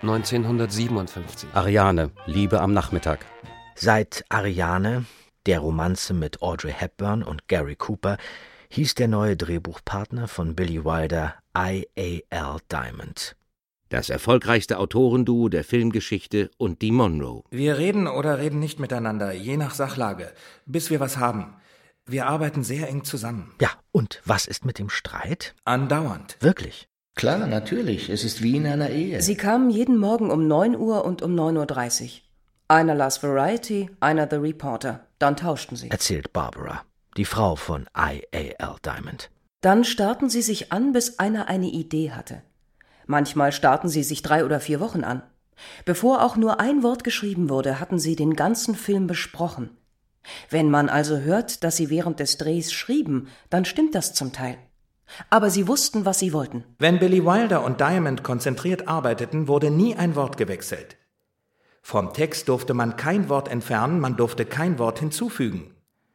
1957. Ariane, Liebe am Nachmittag. Seit Ariane, der Romanze mit Audrey Hepburn und Gary Cooper, hieß der neue Drehbuchpartner von Billy Wilder I.A.L. Diamond. Das erfolgreichste Autorenduo der Filmgeschichte und die Monroe. Wir reden oder reden nicht miteinander, je nach Sachlage, bis wir was haben. Wir arbeiten sehr eng zusammen. Ja, und was ist mit dem Streit? Andauernd. Wirklich? Klar, natürlich. Es ist wie in einer Ehe. Sie kamen jeden Morgen um 9 Uhr und um 9.30 Uhr. Einer las Variety, einer The Reporter. Dann tauschten sie. Erzählt Barbara, die Frau von I.A.L. Diamond. Dann starrten sie sich an, bis einer eine Idee hatte. Manchmal starrten sie sich 3 oder 4 Wochen an. Bevor auch nur ein Wort geschrieben wurde, hatten sie den ganzen Film besprochen. Wenn man also hört, dass sie während des Drehs schrieben, dann stimmt das zum Teil. Aber sie wussten, was sie wollten. Wenn Billy Wilder und Diamond konzentriert arbeiteten, wurde nie ein Wort gewechselt. Vom Text durfte man kein Wort entfernen, man durfte kein Wort hinzufügen.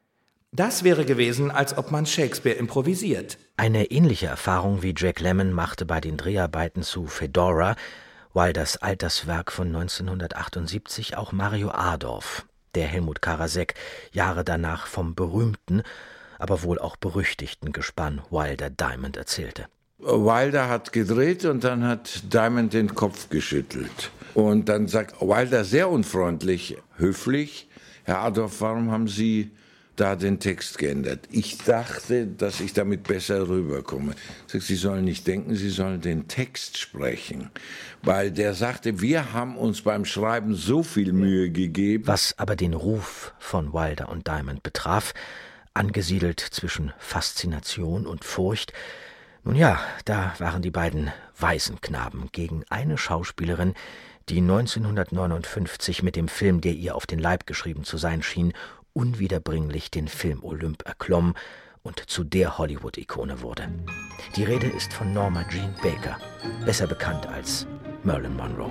Das wäre gewesen, als ob man Shakespeare improvisiert. Eine ähnliche Erfahrung wie Jack Lemmon machte bei den Dreharbeiten zu Fedora, Wilders Alterswerk von 1978, auch Mario Adorf, der Helmut Karasek Jahre danach vom berühmten, aber wohl auch berüchtigten Gespann Wilder Diamond erzählte. Wilder hat gedreht und dann hat Diamond den Kopf geschüttelt. Und dann sagt Wilder sehr unfreundlich, höflich, Herr Adorf, warum haben Sie da den Text geändert? Ich dachte, dass ich damit besser rüberkomme. Sie sollen nicht denken, Sie sollen den Text sprechen. Weil der sagte, wir haben uns beim Schreiben so viel Mühe gegeben. Was aber den Ruf von Wilder und Diamond betraf, angesiedelt zwischen Faszination und Furcht, nun ja, da waren die beiden Waisenknaben gegen eine Schauspielerin, die 1959 mit dem Film, der ihr auf den Leib geschrieben zu sein schien, unwiederbringlich den Film-Olymp erklomm und zu der Hollywood-Ikone wurde. Die Rede ist von Norma Jean Baker, besser bekannt als Marilyn Monroe.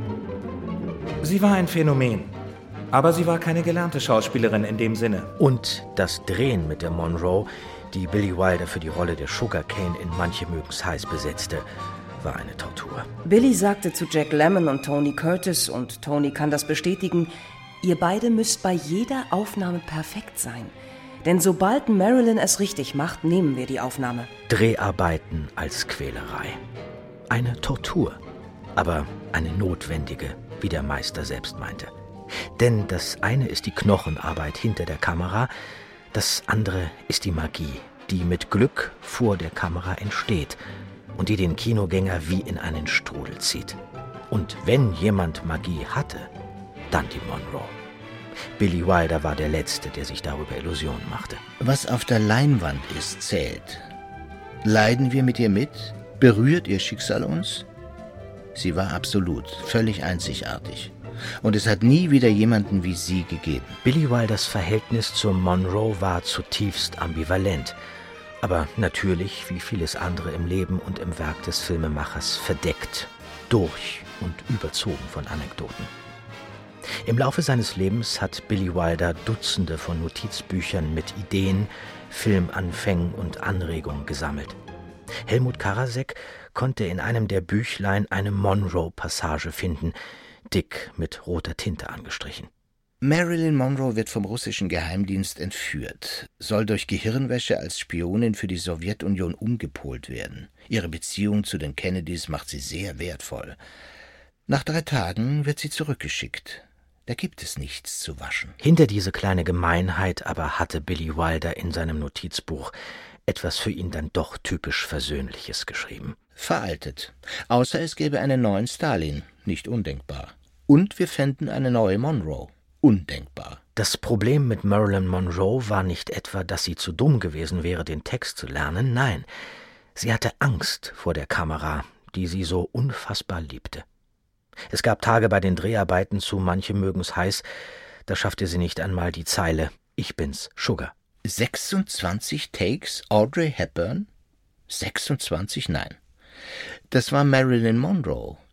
Sie war ein Phänomen, aber sie war keine gelernte Schauspielerin in dem Sinne. Und das Drehen mit der Monroe, die Billy Wilder für die Rolle der Sugar Cane in Manche mögen's heiß besetzte, war eine Tortur. Billy sagte zu Jack Lemmon und Tony Curtis, und Tony kann das bestätigen, ihr beide müsst bei jeder Aufnahme perfekt sein. Denn sobald Marilyn es richtig macht, nehmen wir die Aufnahme. Dreharbeiten als Quälerei. Eine Tortur, aber eine notwendige, wie der Meister selbst meinte. Denn das eine ist die Knochenarbeit hinter der Kamera, das andere ist die Magie, die mit Glück vor der Kamera entsteht und die den Kinogänger wie in einen Strudel zieht. Und wenn jemand Magie hatte, dann die Monroe. Billy Wilder war der Letzte, der sich darüber Illusionen machte. Was auf der Leinwand ist, zählt. Leiden wir mit ihr mit? Berührt ihr Schicksal uns? Sie war absolut, völlig einzigartig. Und es hat nie wieder jemanden wie sie gegeben. Billy Wilders Verhältnis zur Monroe war zutiefst ambivalent, aber natürlich, wie vieles andere im Leben und im Werk des Filmemachers, verdeckt, durch und überzogen von Anekdoten. Im Laufe seines Lebens hat Billy Wilder Dutzende von Notizbüchern mit Ideen, Filmanfängen und Anregungen gesammelt. Helmut Karasek konnte in einem der Büchlein eine Monroe-Passage finden, dick mit roter Tinte angestrichen. Marilyn Monroe wird vom russischen Geheimdienst entführt, soll durch Gehirnwäsche als Spionin für die Sowjetunion umgepolt werden. Ihre Beziehung zu den Kennedys macht sie sehr wertvoll. Nach 3 Tagen wird sie zurückgeschickt. Da gibt es nichts zu waschen. Hinter diese kleine Gemeinheit aber hatte Billy Wilder in seinem Notizbuch etwas für ihn dann doch typisch Versöhnliches geschrieben. Veraltet. Außer es gäbe einen neuen Stalin. Nicht undenkbar. Und wir fänden eine neue Monroe. Undenkbar. Das Problem mit Marilyn Monroe war nicht etwa, dass sie zu dumm gewesen wäre, den Text zu lernen. Nein, sie hatte Angst vor der Kamera, die sie so unfassbar liebte. Es gab Tage bei den Dreharbeiten zu Manche mögen's heiß, da schaffte sie nicht einmal die Zeile »Ich bin's, Sugar«. 26 Takes, Audrey Hepburn? 26? Nein. Das war Marilyn Monroe.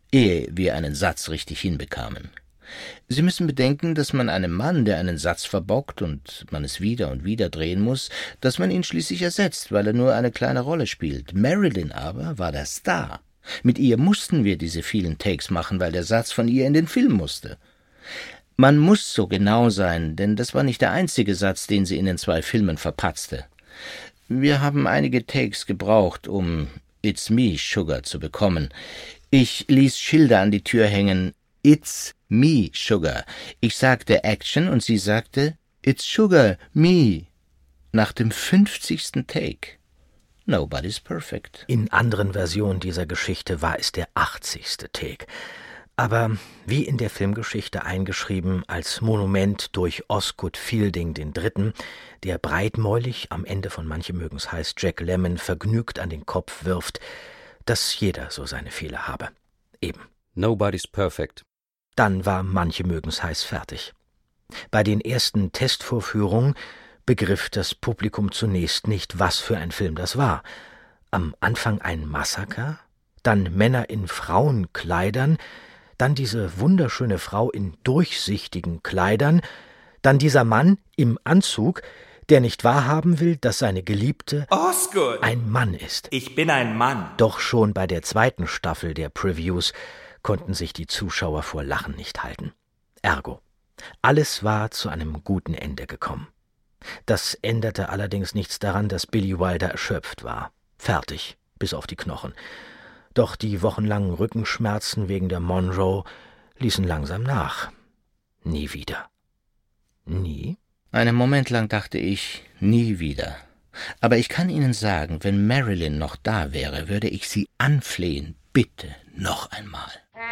ehe wir einen Satz richtig hinbekamen. Sie müssen bedenken, dass man einem Mann, der einen Satz verbockt und man es wieder und wieder drehen muss, dass man ihn schließlich ersetzt, weil er nur eine kleine Rolle spielt. Marilyn aber war der Star. Mit ihr mussten wir diese vielen Takes machen, weil der Satz von ihr in den Film musste. Man muss so genau sein, denn das war nicht der einzige Satz, den sie in den 2 Filmen verpatzte. Wir haben einige Takes gebraucht, um It's me, Sugar zu bekommen. Ich ließ Schilder an die Tür hängen, It's me, Sugar. Ich sagte Action und sie sagte It's Sugar, me. Nach dem 50. Take. Nobody's perfect. In anderen Versionen dieser Geschichte war es der 80. Take. Aber wie in der Filmgeschichte eingeschrieben als Monument durch Osgood Fielding III., der breitmäulig am Ende von Manche mögen's heiß Jack Lemmon vergnügt an den Kopf wirft, dass jeder so seine Fehler habe. Eben. Nobody's perfect. Dann war Manche mögen's heiß fertig. Bei den ersten Testvorführungen begriff das Publikum zunächst nicht, was für ein Film das war. Am Anfang ein Massaker, dann Männer in Frauenkleidern, dann diese wunderschöne Frau in durchsichtigen Kleidern, dann dieser Mann im Anzug, der nicht wahrhaben will, dass seine Geliebte Osgood ein Mann ist. Ich bin ein Mann. Doch schon bei der 2. Staffel der Previews konnten sich die Zuschauer vor Lachen nicht halten. Ergo, alles war zu einem guten Ende gekommen. Das änderte allerdings nichts daran, dass Billy Wilder erschöpft war. Fertig, bis auf die Knochen. Doch die wochenlangen Rückenschmerzen wegen der Monroe ließen langsam nach. Nie wieder. Nie? Einen Moment lang dachte ich, nie wieder. Aber ich kann Ihnen sagen, wenn Marilyn noch da wäre, würde ich sie anflehen, bitte noch einmal.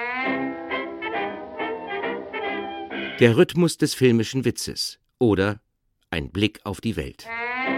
Der Rhythmus des filmischen Witzes oder ein Blick auf die Welt.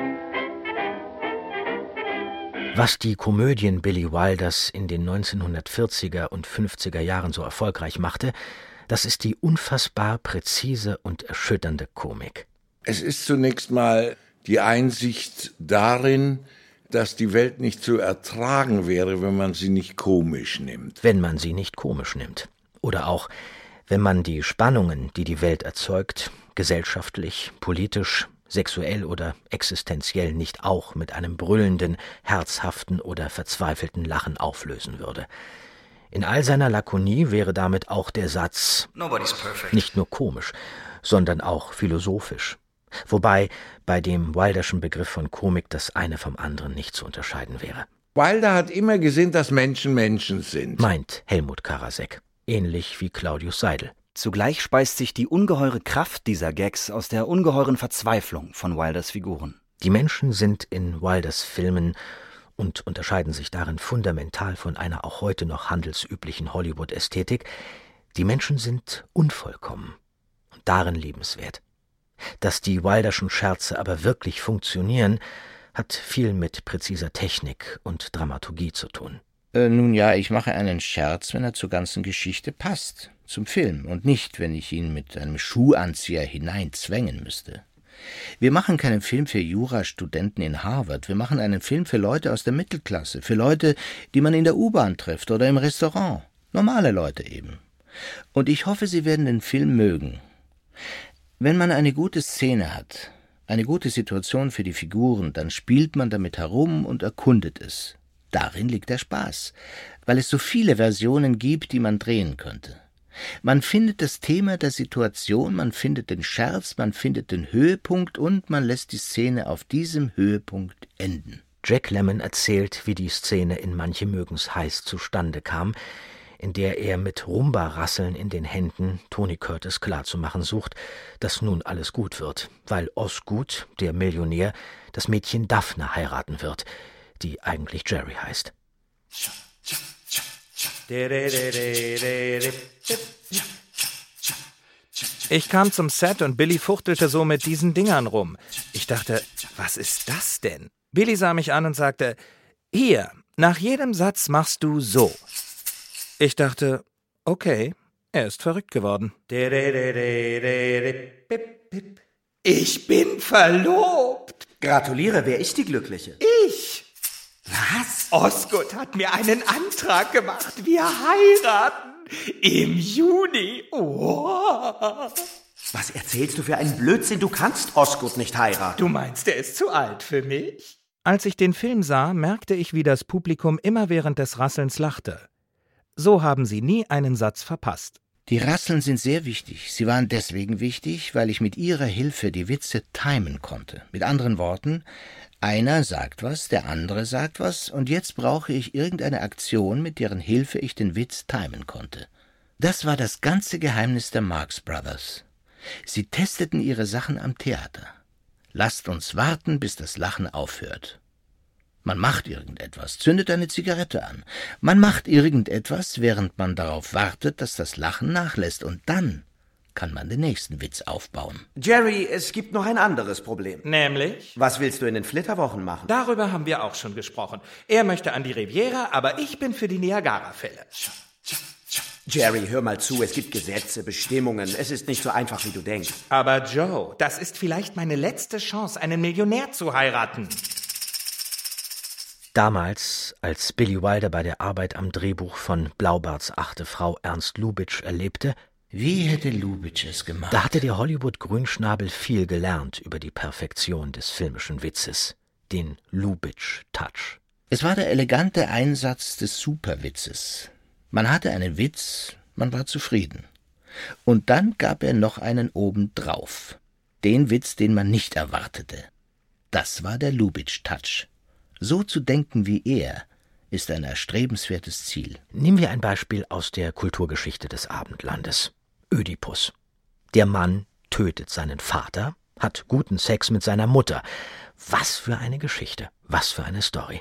Was die Komödien Billy Wilders in den 1940er und 50er Jahren so erfolgreich machte, das ist die unfassbar präzise und erschütternde Komik. Es ist zunächst mal die Einsicht darin, dass die Welt nicht zu ertragen wäre, wenn man sie nicht komisch nimmt. Wenn man sie nicht komisch nimmt. Oder auch, wenn man die Spannungen, die die Welt erzeugt, gesellschaftlich, politisch, sexuell oder existenziell nicht auch mit einem brüllenden, herzhaften oder verzweifelten Lachen auflösen würde. In all seiner Lakonie wäre damit auch der Satz Nobody's perfect nicht nur komisch, sondern auch philosophisch. Wobei bei dem Wilderschen Begriff von Komik das eine vom anderen nicht zu unterscheiden wäre. Wilder hat immer gesehen, dass Menschen Menschen sind, meint Helmut Karasek, ähnlich wie Claudius Seidel. Zugleich speist sich die ungeheure Kraft dieser Gags aus der ungeheuren Verzweiflung von Wilders Figuren. Die Menschen sind in Wilders Filmen und unterscheiden sich darin fundamental von einer auch heute noch handelsüblichen Hollywood-Ästhetik. Die Menschen sind unvollkommen und darin liebenswert. Dass die Wilderschen Scherze aber wirklich funktionieren, hat viel mit präziser Technik und Dramaturgie zu tun. Nun ja, ich mache einen Scherz, wenn er zur ganzen Geschichte passt, zum Film, und nicht, wenn ich ihn mit einem Schuhanzieher hineinzwängen müsste. Wir machen keinen Film für Jurastudenten in Harvard, wir machen einen Film für Leute aus der Mittelklasse, für Leute, die man in der U-Bahn trifft oder im Restaurant, normale Leute eben. Und ich hoffe, Sie werden den Film mögen. Wenn man eine gute Szene hat, eine gute Situation für die Figuren, dann spielt man damit herum und erkundet es. Darin liegt der Spaß, weil es so viele Versionen gibt, die man drehen könnte. Man findet das Thema der Situation, man findet den Scherz, man findet den Höhepunkt und man lässt die Szene auf diesem Höhepunkt enden. Jack Lemmon erzählt, wie die Szene in Manche mögen's heiß zustande kam, in der er mit Rumba-Rasseln in den Händen Tony Curtis klarzumachen sucht, dass nun alles gut wird, weil Osgood, der Millionär, das Mädchen Daphne heiraten wird, die eigentlich Jerry heißt. Ich kam zum Set und Billy fuchtelte so mit diesen Dingern rum. Ich dachte, was ist das denn? Billy sah mich an und sagte, hier, nach jedem Satz machst du so. Ich dachte, okay, er ist verrückt geworden. Ich bin verlobt. Gratuliere, wer ist die Glückliche? Ich. Was? Osgood hat mir einen Antrag gemacht. Wir heiraten. Im Juni. Oh. Was erzählst du für einen Blödsinn? Du kannst Osgood nicht heiraten. Du meinst, er ist zu alt für mich? Als ich den Film sah, merkte ich, wie das Publikum immer während des Rasselns lachte. So haben sie nie einen Satz verpasst. Die Rasseln sind sehr wichtig. Sie waren deswegen wichtig, weil ich mit ihrer Hilfe die Witze timen konnte. Mit anderen Worten, einer sagt was, der andere sagt was, und jetzt brauche ich irgendeine Aktion, mit deren Hilfe ich den Witz timen konnte. Das war das ganze Geheimnis der Marx Brothers. Sie testeten ihre Sachen am Theater. Lasst uns warten, bis das Lachen aufhört. Man macht irgendetwas, zündet eine Zigarette an. Man macht irgendetwas, während man darauf wartet, dass das Lachen nachlässt. Und dann kann man den nächsten Witz aufbauen. Jerry, es gibt noch ein anderes Problem. Nämlich? Was willst du in den Flitterwochen machen? Darüber haben wir auch schon gesprochen. Er möchte an die Riviera, aber ich bin für die Niagara-Fälle. Jerry, hör mal zu, es gibt Gesetze, Bestimmungen. Es ist nicht so einfach, wie du denkst. Aber Joe, das ist vielleicht meine letzte Chance, einen Millionär zu heiraten. Damals, als Billy Wilder bei der Arbeit am Drehbuch von Blaubarts 8. Frau Ernst Lubitsch erlebte, wie hätte Lubitsch es gemacht? Da hatte der Hollywood-Grünschnabel viel gelernt über die Perfektion des filmischen Witzes, den Lubitsch-Touch. Es war der elegante Einsatz des Superwitzes. Man hatte einen Witz, man war zufrieden. Und dann gab er noch einen obendrauf. Den Witz, den man nicht erwartete. Das war der Lubitsch-Touch. So zu denken wie er, ist ein erstrebenswertes Ziel. Nehmen wir ein Beispiel aus der Kulturgeschichte des Abendlandes. Ödipus. Der Mann tötet seinen Vater, hat guten Sex mit seiner Mutter. Was für eine Geschichte, was für eine Story.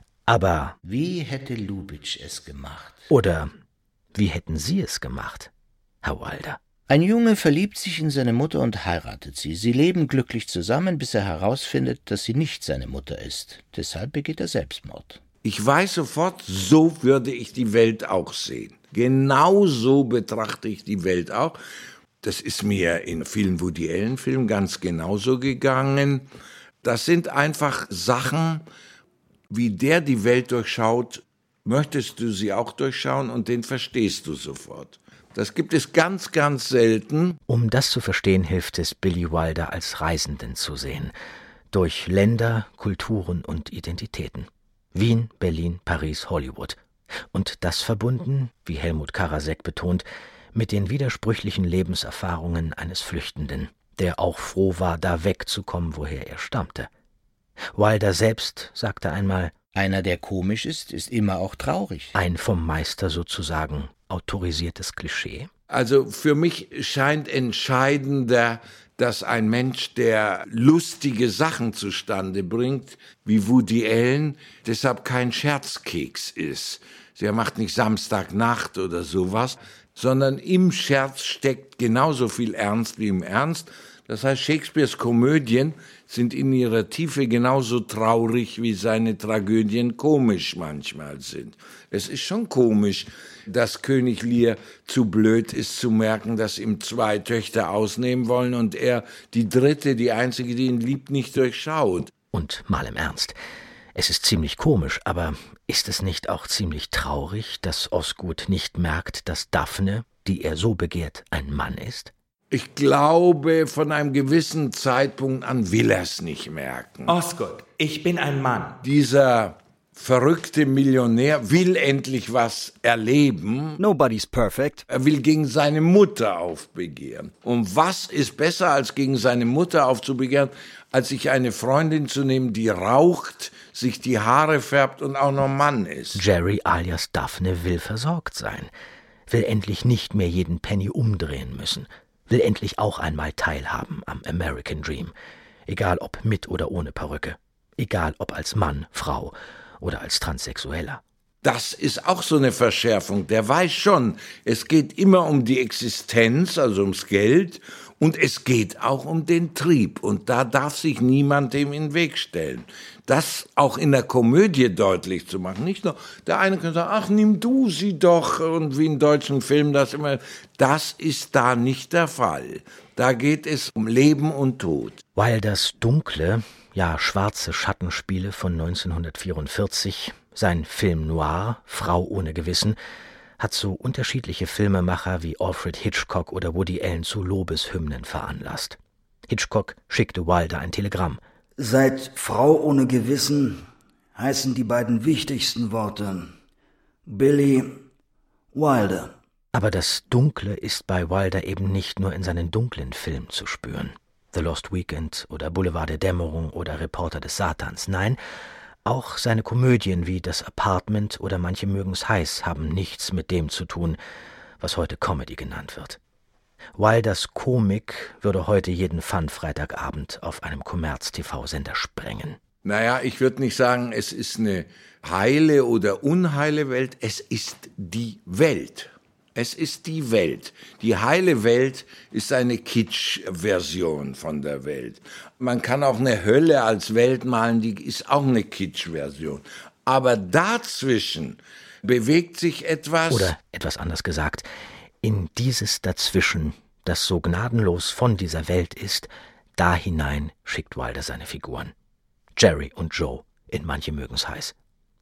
Aber wie hätte Lubitsch es gemacht? Oder wie hätten Sie es gemacht, Herr Wilder? Ein Junge verliebt sich in seine Mutter und heiratet sie. Sie leben glücklich zusammen, bis er herausfindet, dass sie nicht seine Mutter ist. Deshalb begeht er Selbstmord. Ich weiß sofort, so würde ich die Welt auch sehen. Genau so betrachte ich die Welt auch. Das ist mir in vielen Woody Allen-Filmen ganz genauso gegangen. Das sind einfach Sachen, wie der die Welt durchschaut, möchtest du sie auch durchschauen und den verstehst du sofort. Das gibt es ganz, ganz selten. Um das zu verstehen, hilft es, Billy Wilder als Reisenden zu sehen. Durch Länder, Kulturen und Identitäten. Wien, Berlin, Paris, Hollywood. Und das verbunden, wie Helmut Karasek betont, mit den widersprüchlichen Lebenserfahrungen eines Flüchtenden, der auch froh war, da wegzukommen, woher er stammte. Wilder selbst sagte einmal, einer, der komisch ist immer auch traurig. Ein vom Meister sozusagen autorisiertes Klischee? Also für mich scheint entscheidender, dass ein Mensch, der lustige Sachen zustande bringt, wie Woody Allen, deshalb kein Scherzkeks ist. Der macht nicht Samstagnacht oder sowas, sondern im Scherz steckt genauso viel Ernst wie im Ernst. Das heißt, Shakespeares Komödien sind in ihrer Tiefe genauso traurig, wie seine Tragödien komisch manchmal sind. Es ist schon komisch, dass König Lear zu blöd ist zu merken, dass ihm 2 Töchter ausnehmen wollen und er die dritte, die einzige, die ihn liebt, nicht durchschaut. Und mal im Ernst, es ist ziemlich komisch, aber ist es nicht auch ziemlich traurig, dass Osgood nicht merkt, dass Daphne, die er so begehrt, ein Mann ist? Ich glaube, von einem gewissen Zeitpunkt an will er es nicht merken. Osgood, ich bin ein Mann. Dieser verrückte Millionär will endlich was erleben. Nobody's perfect. Er will gegen seine Mutter aufbegehren. Und was ist besser, als gegen seine Mutter aufzubegehren, als sich eine Freundin zu nehmen, die raucht, sich die Haare färbt und auch noch Mann ist? Jerry alias Daphne will versorgt sein, will endlich nicht mehr jeden Penny umdrehen müssen, will endlich auch einmal teilhaben am American Dream, egal ob mit oder ohne Perücke, egal ob als Mann, Frau oder als Transsexueller. Das ist auch so eine Verschärfung. Der weiß schon, es geht immer um die Existenz, also ums Geld, und es geht auch um den Trieb. Und da darf sich niemand dem in den Weg stellen. Das auch in der Komödie deutlich zu machen. Nicht nur, der eine kann sagen, ach, nimm du sie doch, und wie in deutschen Filmen das immer. Das ist da nicht der Fall. Da geht es um Leben und Tod. Wilders dunkle, ja schwarze Schattenspiele von 1944, sein Film Noir, Frau ohne Gewissen, hat so unterschiedliche Filmemacher wie Alfred Hitchcock oder Woody Allen zu Lobeshymnen veranlasst. Hitchcock schickte Wilder ein Telegramm. Seit Frau ohne Gewissen heißen die beiden wichtigsten Worte Billy Wilder. Aber das Dunkle ist bei Wilder eben nicht nur in seinen dunklen Filmen zu spüren. The Lost Weekend oder Boulevard der Dämmerung oder Reporter des Satans. Nein, auch seine Komödien wie Das Apartment oder Manche mögen's heiß haben nichts mit dem zu tun, was heute Comedy genannt wird. Wilders Komik würde heute jeden Fun-Freitagabend auf einem Kommerz-TV-Sender sprengen. Naja, ich würde nicht sagen, es ist eine heile oder unheile Welt, es ist die Welt. Es ist die Welt. Die heile Welt ist eine Kitsch-Version von der Welt. Man kann auch eine Hölle als Welt malen, die ist auch eine Kitsch-Version. Aber dazwischen bewegt sich etwas. Oder etwas anders gesagt, in dieses Dazwischen, das so gnadenlos von dieser Welt ist, da hinein schickt Wilder seine Figuren. Jerry und Joe in Manche mögen's heiß.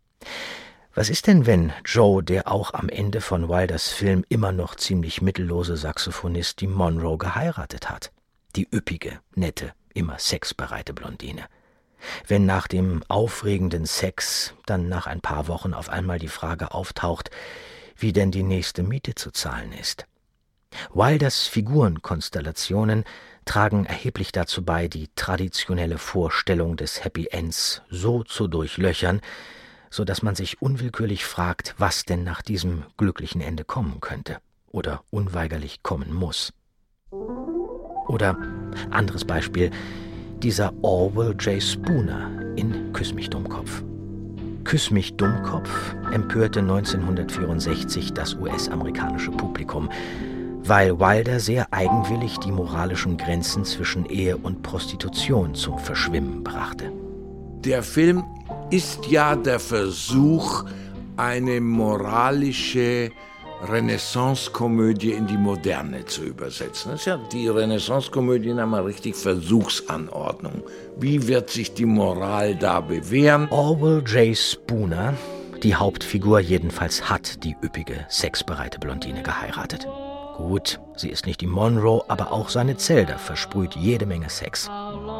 Was ist denn, wenn Joe, der auch am Ende von Wilders Film immer noch ziemlich mittellose Saxophonist, die Monroe geheiratet hat? Die üppige, nette, immer sexbereite Blondine. Wenn nach dem aufregenden Sex dann nach ein paar Wochen auf einmal die Frage auftaucht, wie denn die nächste Miete zu zahlen ist. Wilders Figurenkonstellationen tragen erheblich dazu bei, die traditionelle Vorstellung des Happy Ends so zu durchlöchern, so dass man sich unwillkürlich fragt, was denn nach diesem glücklichen Ende kommen könnte oder unweigerlich kommen muss. Oder, anderes Beispiel, dieser Orwell J. Spooner in Küss mich Dummkopf. Küss mich Dummkopf empörte 1964 das US-amerikanische Publikum, weil Wilder sehr eigenwillig die moralischen Grenzen zwischen Ehe und Prostitution zum Verschwimmen brachte. Der Film ist ja der Versuch, eine moralische Renaissance-Komödie in die Moderne zu übersetzen. Das ist ja die Renaissance-Komödien haben eine richtig Versuchsanordnung. Wie wird sich die Moral da bewähren? Orwell J. Spooner, die Hauptfigur jedenfalls, hat die üppige, sexbereite Blondine geheiratet. Gut, sie ist nicht die Monroe, aber auch seine Zelda versprüht jede Menge Sex.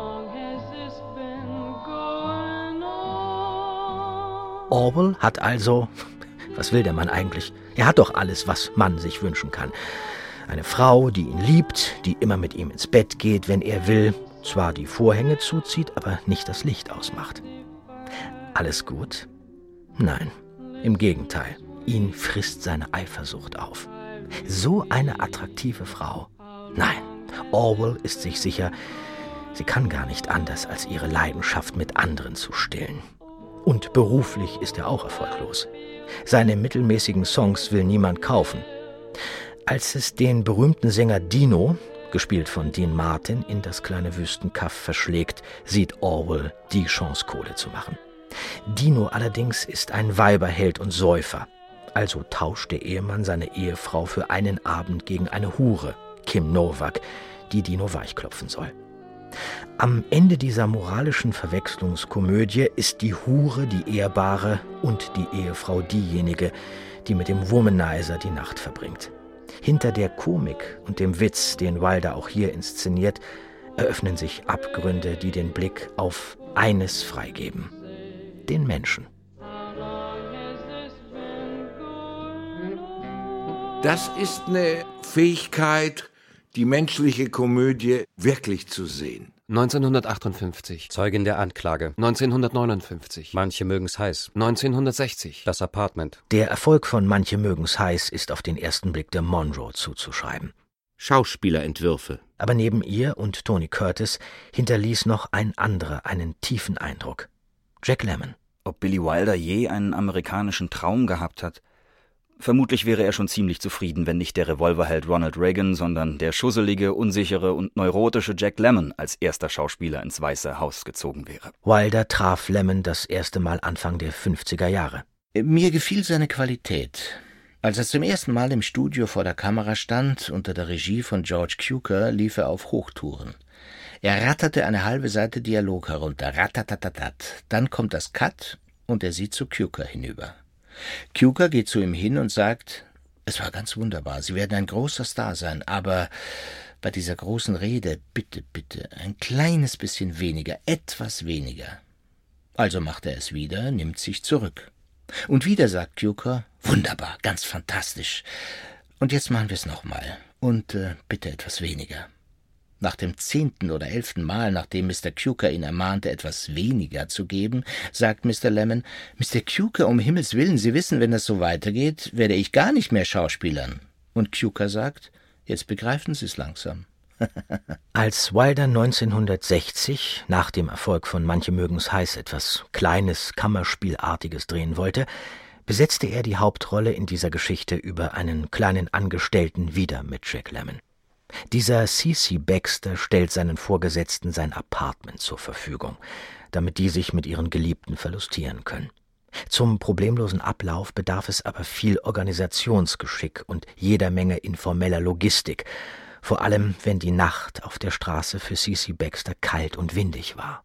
Orwell hat also, was will der Mann eigentlich? Er hat doch alles, was man sich wünschen kann. Eine Frau, die ihn liebt, die immer mit ihm ins Bett geht, wenn er will, zwar die Vorhänge zuzieht, aber nicht das Licht ausmacht. Alles gut? Nein, im Gegenteil. Ihn frisst seine Eifersucht auf. So eine attraktive Frau. Nein, Orwell ist sich sicher, sie kann gar nicht anders, als ihre Leidenschaft mit anderen zu stillen. Und beruflich ist er auch erfolglos. Seine mittelmäßigen Songs will niemand kaufen. Als es den berühmten Sänger Dino, gespielt von Dean Martin, in das kleine Wüstenkaff verschlägt, sieht Orwell die Chance, Kohle zu machen. Dino allerdings ist ein Weiberheld und Säufer. Also tauscht der Ehemann seine Ehefrau für einen Abend gegen eine Hure, Kim Novak, die Dino weichklopfen soll. Am Ende dieser moralischen Verwechslungskomödie ist die Hure die Ehrbare und die Ehefrau diejenige, die mit dem Womanizer die Nacht verbringt. Hinter der Komik und dem Witz, den Wilder auch hier inszeniert, eröffnen sich Abgründe, die den Blick auf eines freigeben: den Menschen. Das ist eine Fähigkeit, die menschliche Komödie wirklich zu sehen. 1958. Zeugin der Anklage. 1959. Manche mögen's heiß. 1960. Das Apartment. Der Erfolg von Manche mögen's heiß ist auf den ersten Blick der Monroe zuzuschreiben. Schauspielerentwürfe. Aber neben ihr und Tony Curtis hinterließ noch ein anderer einen tiefen Eindruck: Jack Lemmon. Ob Billy Wilder je einen amerikanischen Traum gehabt hat? Vermutlich wäre er schon ziemlich zufrieden, wenn nicht der Revolverheld Ronald Reagan, sondern der schusselige, unsichere und neurotische Jack Lemmon als erster Schauspieler ins Weiße Haus gezogen wäre. Wilder traf Lemmon das erste Mal Anfang der 50er Jahre. Mir gefiel seine Qualität. Als er zum ersten Mal im Studio vor der Kamera stand, unter der Regie von George Cukor, lief er auf Hochtouren. Er ratterte eine halbe Seite Dialog herunter, ratatatatat. Dann kommt das Cut und er sieht zu Cukor hinüber. Cukor geht zu ihm hin und sagt: Es war ganz wunderbar. Sie werden ein großer Star sein, aber bei dieser großen Rede, bitte, bitte, ein kleines bisschen weniger, etwas weniger. Also macht er es wieder, nimmt sich zurück. Und wieder sagt Cukor, wunderbar, ganz fantastisch. Und jetzt machen wir es nochmal. Und bitte etwas weniger. Nach dem 10. oder 11. Mal, nachdem Mr. Cukor ihn ermahnte, etwas weniger zu geben, sagt Mr. Lemon, »Mr. Cukor, um Himmels Willen, Sie wissen, wenn das so weitergeht, werde ich gar nicht mehr schauspielern.« Und Cukor sagt, »Jetzt begreifen Sie es langsam.« Als Wilder 1960 nach dem Erfolg von Manche mögen's heiß etwas Kleines, Kammerspielartiges drehen wollte, besetzte er die Hauptrolle in dieser Geschichte über einen kleinen Angestellten wieder mit Jack Lemmon. Dieser C.C. Baxter stellt seinen Vorgesetzten sein Apartment zur Verfügung, damit die sich mit ihren Geliebten verlustieren können. Zum problemlosen Ablauf bedarf es aber viel Organisationsgeschick und jeder Menge informeller Logistik, vor allem wenn die Nacht auf der Straße für C.C. Baxter kalt und windig war.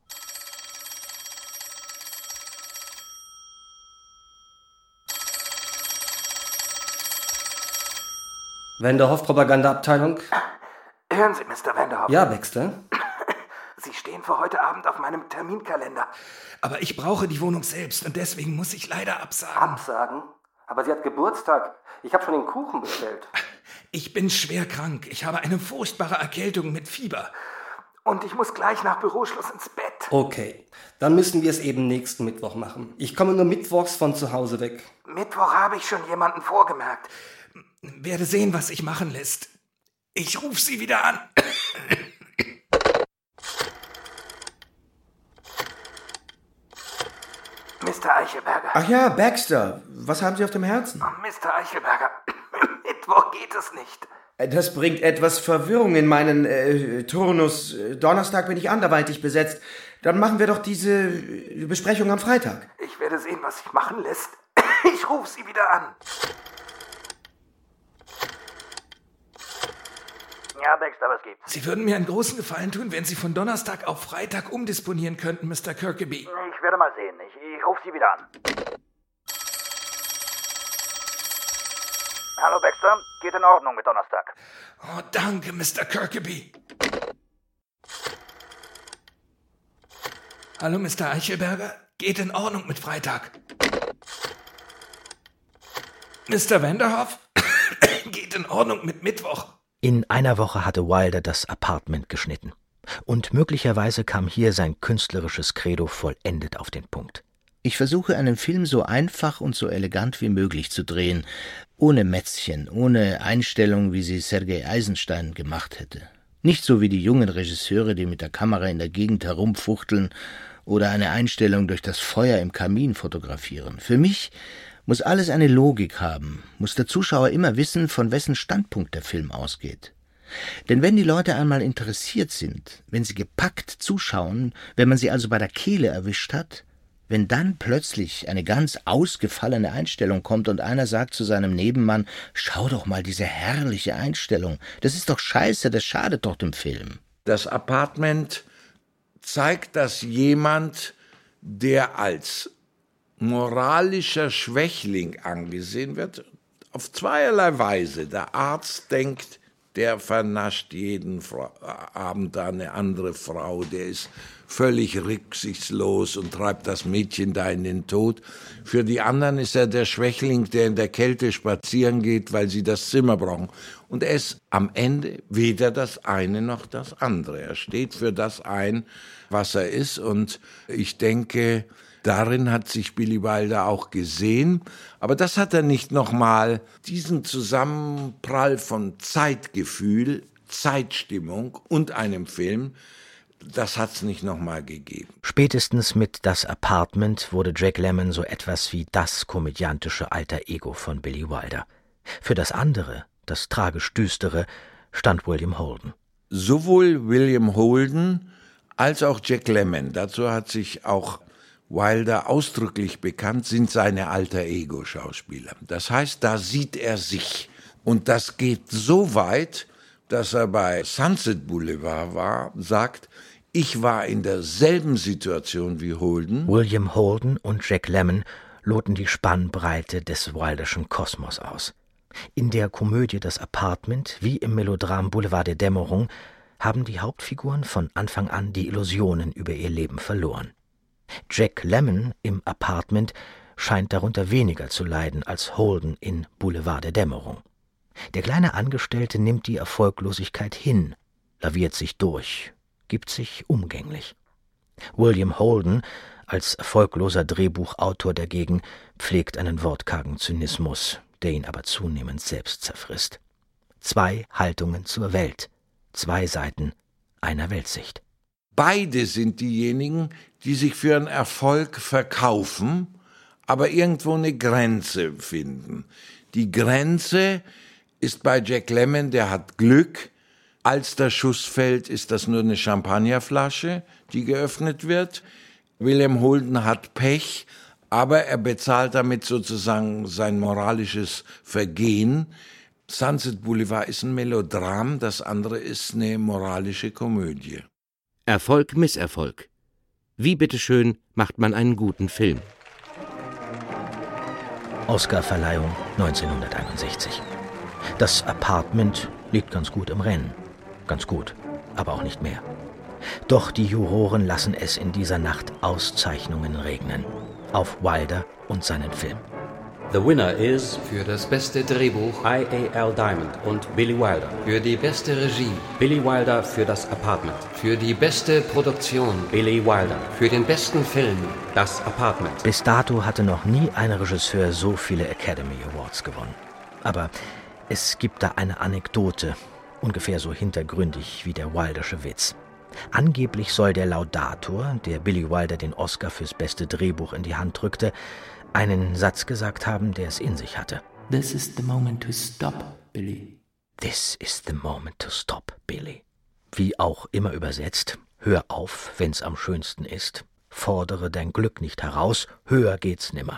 Vanderhoff Propagandaabteilung. Hören Sie, Mr. Vanderhoff. Ja, Baxter? Sie stehen für heute Abend auf meinem Terminkalender. Aber ich brauche die Wohnung selbst und deswegen muss ich leider absagen. Absagen? Aber sie hat Geburtstag. Ich habe schon den Kuchen bestellt. Ich bin schwer krank. Ich habe eine furchtbare Erkältung mit Fieber. Und ich muss gleich nach Büroschluss ins Bett. Okay, dann müssen wir es eben nächsten Mittwoch machen. Ich komme nur mittwochs von zu Hause weg. Mittwoch habe ich schon jemanden vorgemerkt. Werde sehen, was sich machen lässt. Ich rufe Sie wieder an. Mr. Eichelberger. Ach ja, Baxter. Was haben Sie auf dem Herzen? Oh, Mr. Eichelberger, Mittwoch geht es nicht. Das bringt etwas Verwirrung in meinen Turnus. Donnerstag bin ich anderweitig besetzt. Dann machen wir doch diese Besprechung am Freitag. Ich werde sehen, was sich machen lässt. Ich rufe Sie wieder an. Ja, Baxter, was gibt's? Sie würden mir einen großen Gefallen tun, wenn Sie von Donnerstag auf Freitag umdisponieren könnten, Mr. Kirkeby. Ich werde mal sehen. Ich rufe Sie wieder an. Hallo, Baxter. Geht in Ordnung mit Donnerstag. Oh, danke, Mr. Kirkeby. Hallo, Mr. Eichelberger. Geht in Ordnung mit Freitag. Mr. Vanderhoff. Geht in Ordnung mit Mittwoch. In einer Woche hatte Wilder das Apartment geschnitten. Und möglicherweise kam hier sein künstlerisches Credo vollendet auf den Punkt. Ich versuche, einen Film so einfach und so elegant wie möglich zu drehen, ohne Mätzchen, ohne Einstellung, wie sie Sergei Eisenstein gemacht hätte. Nicht so wie die jungen Regisseure, die mit der Kamera in der Gegend herumfuchteln oder eine Einstellung durch das Feuer im Kamin fotografieren. Für mich muss alles eine Logik haben, muss der Zuschauer immer wissen, von wessen Standpunkt der Film ausgeht. Denn wenn die Leute einmal interessiert sind, wenn sie gepackt zuschauen, wenn man sie also bei der Kehle erwischt hat, wenn dann plötzlich eine ganz ausgefallene Einstellung kommt und einer sagt zu seinem Nebenmann, »Schau doch mal diese herrliche Einstellung, das ist doch scheiße, das schadet doch dem Film.« Das Apartment zeigt, dass jemand, der als moralischer Schwächling angesehen wird, auf zweierlei Weise. Der Arzt denkt, der vernascht jeden Abend da eine andere Frau, der ist völlig rücksichtslos und treibt das Mädchen da in den Tod. Für die anderen ist er der Schwächling, der in der Kälte spazieren geht, weil sie das Zimmer brauchen. Und er ist am Ende weder das eine noch das andere. Er steht für das ein, was er ist. Und ich denke, darin hat sich Billy Wilder auch gesehen. Aber das hat er nicht nochmal, diesen Zusammenprall von Zeitgefühl, Zeitstimmung und einem Film, das hat's nicht nochmal gegeben. Spätestens mit Das Apartment wurde Jack Lemmon so etwas wie das komödiantische Alter Ego von Billy Wilder. Für das andere, das tragisch Düstere, stand William Holden. Sowohl William Holden als auch Jack Lemmon, dazu hat sich auch Wilder ausdrücklich bekannt, sind seine Alter-Ego-Schauspieler. Das heißt, da sieht er sich. Und das geht so weit, dass er bei Sunset Boulevard sagt, ich war in derselben Situation wie Holden. William Holden und Jack Lemmon loten die Spannbreite des Wilderschen Kosmos aus. In der Komödie Das Apartment wie im Melodram Boulevard der Dämmerung haben die Hauptfiguren von Anfang an die Illusionen über ihr Leben verloren. Jack Lemmon im Apartment scheint darunter weniger zu leiden als Holden in Boulevard der Dämmerung. Der kleine Angestellte nimmt die Erfolglosigkeit hin, laviert sich durch, gibt sich umgänglich. William Holden als erfolgloser Drehbuchautor dagegen pflegt einen wortkargen Zynismus, der ihn aber zunehmend selbst zerfrisst. 2 Haltungen zur Welt, 2 Seiten einer Weltsicht. Beide sind diejenigen, die sich für einen Erfolg verkaufen, aber irgendwo eine Grenze finden. Die Grenze ist bei Jack Lemmon, der hat Glück. Als der Schuss fällt, ist das nur eine Champagnerflasche, die geöffnet wird. William Holden hat Pech, aber er bezahlt damit sozusagen sein moralisches Vergehen. Sunset Boulevard ist ein Melodram, das andere ist eine moralische Komödie. Erfolg, Misserfolg. Wie bitteschön macht man einen guten Film? Oscarverleihung 1961. Das Apartment liegt ganz gut im Rennen. Ganz gut, aber auch nicht mehr. Doch die Juroren lassen es in dieser Nacht Auszeichnungen regnen. Auf Wilder und seinen Film. The winner is für das beste Drehbuch I.A.L. Diamond und Billy Wilder. Für die beste Regie Billy Wilder für Das Apartment. Für die beste Produktion Billy Wilder. Für den besten Film Das Apartment. Bis dato hatte noch nie ein Regisseur so viele Academy Awards gewonnen. Aber es gibt da eine Anekdote, ungefähr so hintergründig wie der Wildersche Witz. Angeblich soll der Laudator, der Billy Wilder den Oscar fürs beste Drehbuch in die Hand drückte, einen Satz gesagt haben, der es in sich hatte. This is the moment to stop, Billy. This is the moment to stop, Billy. Wie auch immer übersetzt, hör auf, wenn's am schönsten ist. Fordere dein Glück nicht heraus, höher geht's nimmer.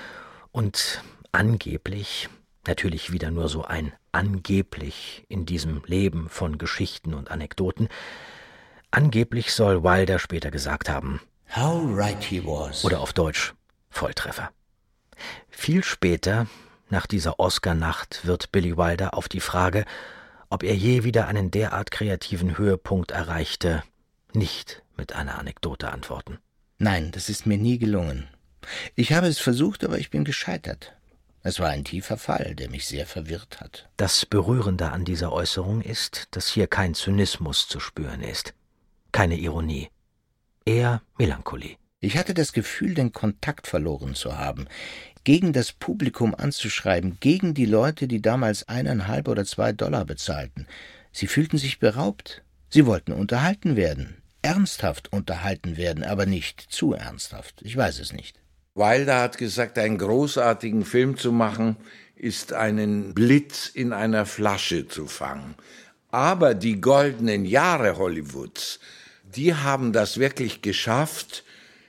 Und angeblich, natürlich wieder nur so ein angeblich in diesem Leben von Geschichten und Anekdoten, angeblich soll Wilder später gesagt haben, How right he was. Oder auf Deutsch, Volltreffer. Viel später, nach dieser Oscar-Nacht, wird Billy Wilder auf die Frage, ob er je wieder einen derart kreativen Höhepunkt erreichte, nicht mit einer Anekdote antworten. Nein, das ist mir nie gelungen. Ich habe es versucht, aber ich bin gescheitert. Es war ein tiefer Fall, der mich sehr verwirrt hat. Das Berührende an dieser Äußerung ist, dass hier kein Zynismus zu spüren ist, keine Ironie, eher Melancholie. Ich hatte das Gefühl, den Kontakt verloren zu haben, gegen das Publikum anzuschreiben, gegen die Leute, die damals $1,50 oder $2 bezahlten. Sie fühlten sich beraubt. Sie wollten unterhalten werden, ernsthaft unterhalten werden, aber nicht zu ernsthaft. Ich weiß es nicht. Wilder hat gesagt, einen großartigen Film zu machen, ist einen Blitz in einer Flasche zu fangen. Aber die goldenen Jahre Hollywoods, die haben das wirklich geschafft.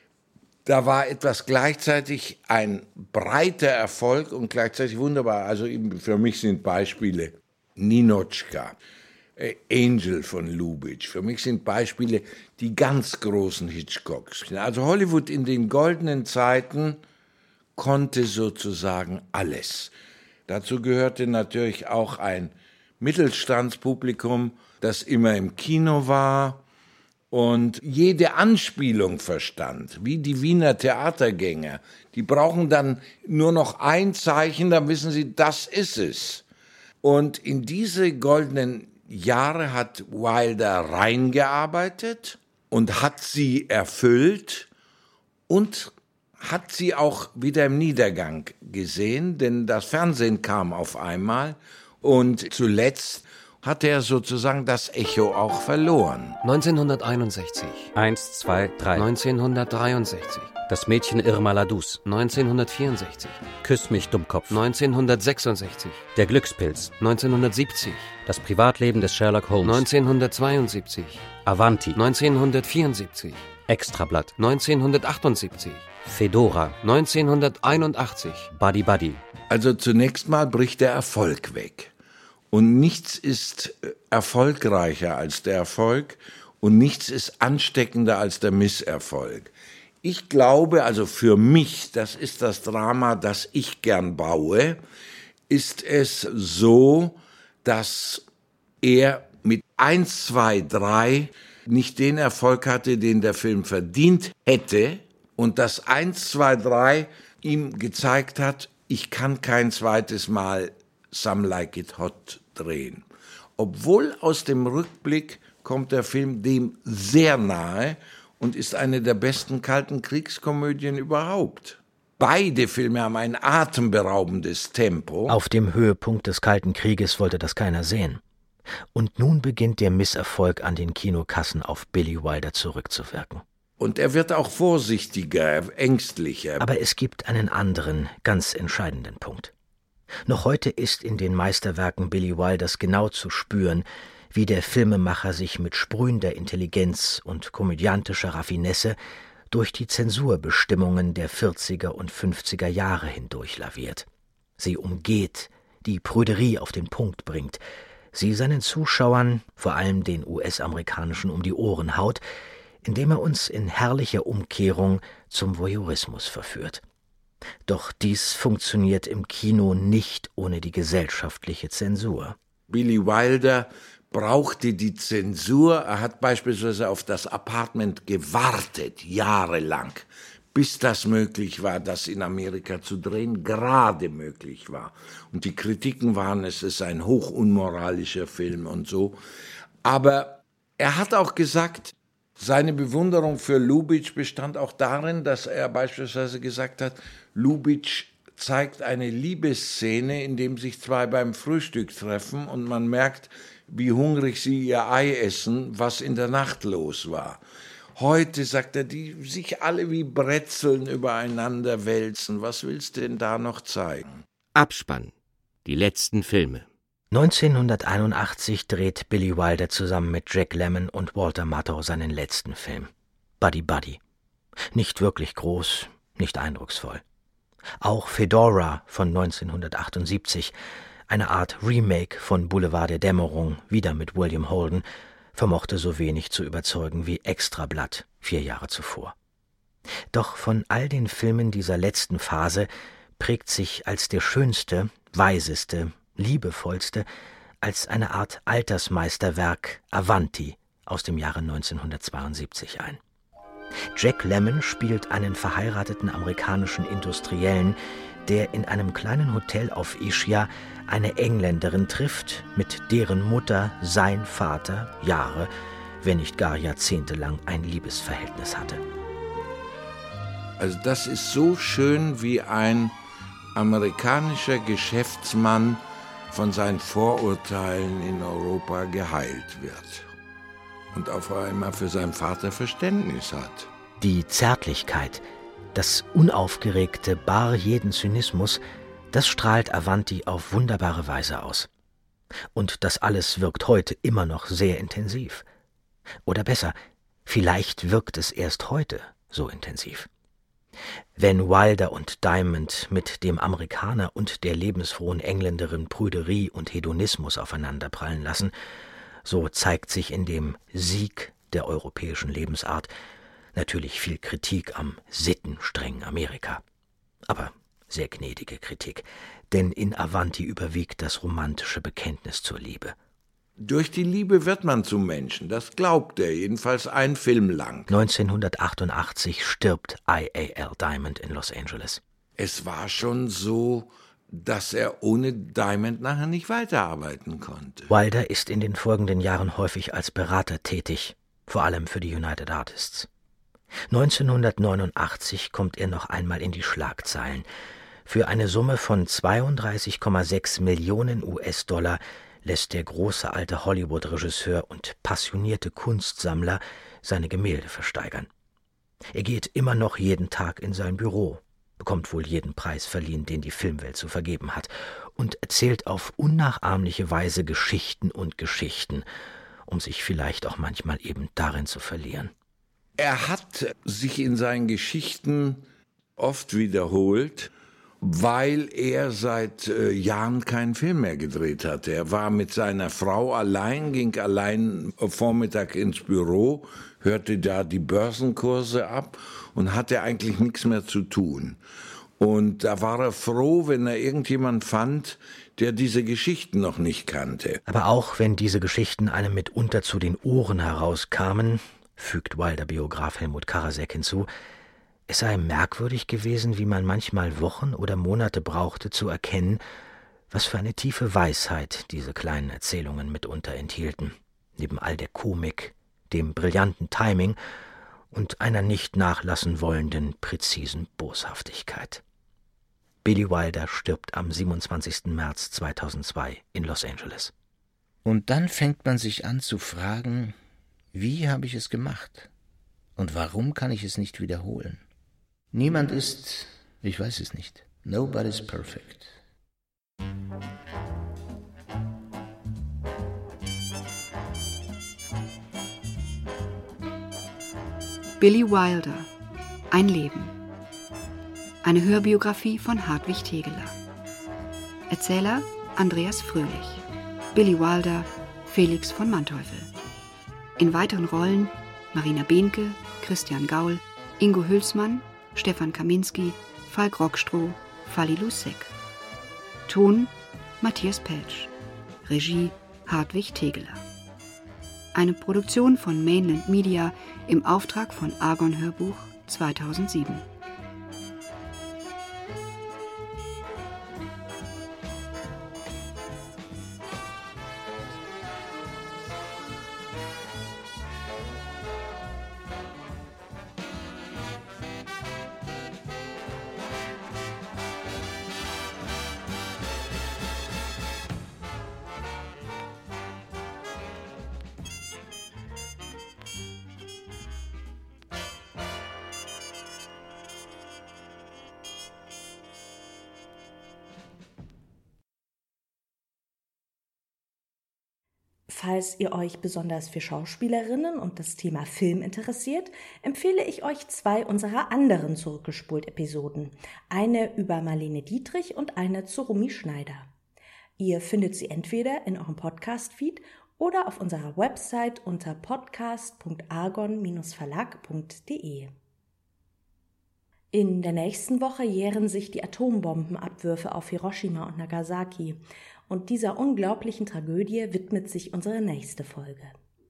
Da war etwas gleichzeitig ein breiter Erfolg und gleichzeitig wunderbar. Also für mich sind Beispiele Ninotchka, Angel von Lubitsch. Für mich sind Beispiele die ganz großen Hitchcocks. Also Hollywood in den goldenen Zeiten konnte sozusagen alles. Dazu gehörte natürlich auch ein Mittelstandspublikum, das immer im Kino war und jede Anspielung verstand, wie die Wiener Theatergänger. Die brauchen dann nur noch ein Zeichen, dann wissen sie, das ist es. Und in diese goldenen Jahre hat Wilder reingearbeitet und hat sie erfüllt und hat sie auch wieder im Niedergang gesehen, denn das Fernsehen kam auf einmal und zuletzt hat er sozusagen das Echo auch verloren. 1961. 1, 2, 3. 1963. Das Mädchen Irma Ladus. 1964. Küss mich, Dummkopf. 1966. Der Glückspilz. 1970. Das Privatleben des Sherlock Holmes. 1972. Avanti. 1974. Extrablatt. 1978. Fedora. 1981. Buddy Buddy. Also zunächst mal bricht der Erfolg weg. Und nichts ist erfolgreicher als der Erfolg und nichts ist ansteckender als der Misserfolg. Ich glaube, also für mich, das ist das Drama, das ich gern baue, ist es so, dass er mit 1, 2, 3 nicht den Erfolg hatte, den der Film verdient hätte, und dass 1, 2, 3 ihm gezeigt hat, ich kann kein zweites Mal Some Like It Hot drehen. Obwohl aus dem Rückblick kommt der Film dem sehr nahe und ist eine der besten kalten Kriegskomödien überhaupt. Beide Filme haben ein atemberaubendes Tempo. Auf dem Höhepunkt des Kalten Krieges wollte das keiner sehen. Und nun beginnt der Misserfolg an den Kinokassen auf Billy Wilder zurückzuwirken. Und er wird auch vorsichtiger, ängstlicher. Aber es gibt einen anderen, ganz entscheidenden Punkt. Noch heute ist in den Meisterwerken Billy Wilders genau zu spüren, wie der Filmemacher sich mit sprühender Intelligenz und komödiantischer Raffinesse durch die Zensurbestimmungen der 40er und 50er Jahre hindurchlaviert. Sie umgeht, die Prüderie auf den Punkt bringt, sie seinen Zuschauern, vor allem den US-amerikanischen, um die Ohren haut, indem er uns in herrlicher Umkehrung zum Voyeurismus verführt. Doch dies funktioniert im Kino nicht ohne die gesellschaftliche Zensur. Billy Wilder brauchte die Zensur. Er hat beispielsweise auf das Apartment gewartet, jahrelang, bis das möglich war, das in Amerika zu drehen, gerade möglich war. Und die Kritiken waren, es ist ein hochunmoralischer Film und so. Aber er hat auch gesagt, seine Bewunderung für Lubitsch bestand auch darin, dass er beispielsweise gesagt hat, Lubitsch zeigt eine Liebesszene, in dem sich zwei beim Frühstück treffen und man merkt, wie hungrig sie ihr Ei essen, was in der Nacht los war. Heute, sagt er, die sich alle wie Brezeln übereinander wälzen. Was willst du denn da noch zeigen? Abspann. Die letzten Filme. 1981 dreht Billy Wilder zusammen mit Jack Lemmon und Walter Matthau seinen letzten Film. Buddy Buddy. Nicht wirklich groß, nicht eindrucksvoll. Auch Fedora von 1978, eine Art Remake von Boulevard der Dämmerung, wieder mit William Holden, vermochte so wenig zu überzeugen wie Extrablatt 4 Jahre zuvor. Doch von all den Filmen dieser letzten Phase prägt sich als der schönste, weiseste, liebevollste, als eine Art Altersmeisterwerk Avanti aus dem Jahre 1972 ein. Jack Lemmon spielt einen verheirateten amerikanischen Industriellen, der in einem kleinen Hotel auf Ischia eine Engländerin trifft, mit deren Mutter sein Vater Jahre, wenn nicht gar jahrzehntelang ein Liebesverhältnis hatte. Also das ist so schön, wie ein amerikanischer Geschäftsmann von seinen Vorurteilen in Europa geheilt wird und auf einmal für seinen Vater Verständnis hat. Die Zärtlichkeit, das unaufgeregte, bar jeden Zynismus, das strahlt Avanti auf wunderbare Weise aus. Und das alles wirkt heute immer noch sehr intensiv. Oder besser, vielleicht wirkt es erst heute so intensiv. Wenn Wilder und Diamond mit dem Amerikaner und der lebensfrohen Engländerin Prüderie und Hedonismus aufeinanderprallen lassen, so zeigt sich in dem Sieg der europäischen Lebensart natürlich viel Kritik am sittenstrengen Amerika. Aber sehr gnädige Kritik, denn in Avanti überwiegt das romantische Bekenntnis zur Liebe. Durch die Liebe wird man zum Menschen, das glaubt er, jedenfalls ein Film lang. 1988 stirbt I.A.L. Diamond in Los Angeles. Es war schon so, dass er ohne Diamond nachher nicht weiterarbeiten konnte. Wilder ist in den folgenden Jahren häufig als Berater tätig, vor allem für die United Artists. 1989 kommt er noch einmal in die Schlagzeilen. Für eine Summe von 32,6 Millionen US-Dollar lässt der große alte Hollywood-Regisseur und passionierte Kunstsammler seine Gemälde versteigern. Er geht immer noch jeden Tag in sein Büro, bekommt wohl jeden Preis verliehen, den die Filmwelt zu vergeben hat, und erzählt auf unnachahmliche Weise Geschichten und Geschichten, um sich vielleicht auch manchmal eben darin zu verlieren. Er hat sich in seinen Geschichten oft wiederholt, weil er seit Jahren keinen Film mehr gedreht hatte. Er war mit seiner Frau allein, ging allein Vormittag ins Büro, hörte da die Börsenkurse ab und hatte eigentlich nichts mehr zu tun. Und da war er froh, wenn er irgendjemand fand, der diese Geschichten noch nicht kannte. Aber auch wenn diese Geschichten einem mitunter zu den Ohren herauskamen, fügt Wilder-Biograf Helmut Karasek hinzu, es sei merkwürdig gewesen, wie man manchmal Wochen oder Monate brauchte, zu erkennen, was für eine tiefe Weisheit diese kleinen Erzählungen mitunter enthielten, neben all der Komik, dem brillanten Timing und einer nicht nachlassen wollenden, präzisen Boshaftigkeit. Billy Wilder stirbt am 27. März 2002 in Los Angeles. Und dann fängt man sich an zu fragen, wie habe ich es gemacht? Und warum kann ich es nicht wiederholen? Niemand ist, ich weiß es nicht. Nobody's perfect. Billy Wilder. Ein Leben. Eine Hörbiografie von Hartwig Tegeler. Erzähler Andreas Fröhlich. Billy Wilder, Felix von Manteuffel. In weiteren Rollen Marina Behnke, Christian Gaul, Ingo Hülsmann, Stefan Kaminski, Falk Rockstroh, Falilu Sek. Ton Matthias Peltsch. Regie Hartwig Tegeler. Eine Produktion von Mainland Media im Auftrag von Argon Hörbuch 2007. Falls ihr euch besonders für Schauspielerinnen und das Thema Film interessiert, empfehle ich euch 2 unserer anderen Zurückgespult-Episoden. Eine über Marlene Dietrich und eine zu Romy Schneider. Ihr findet sie entweder in eurem Podcast-Feed oder auf unserer Website unter podcast.argon-verlag.de. In der nächsten Woche jähren sich die Atombombenabwürfe auf Hiroshima und Nagasaki. Und dieser unglaublichen Tragödie widmet sich unsere nächste Folge.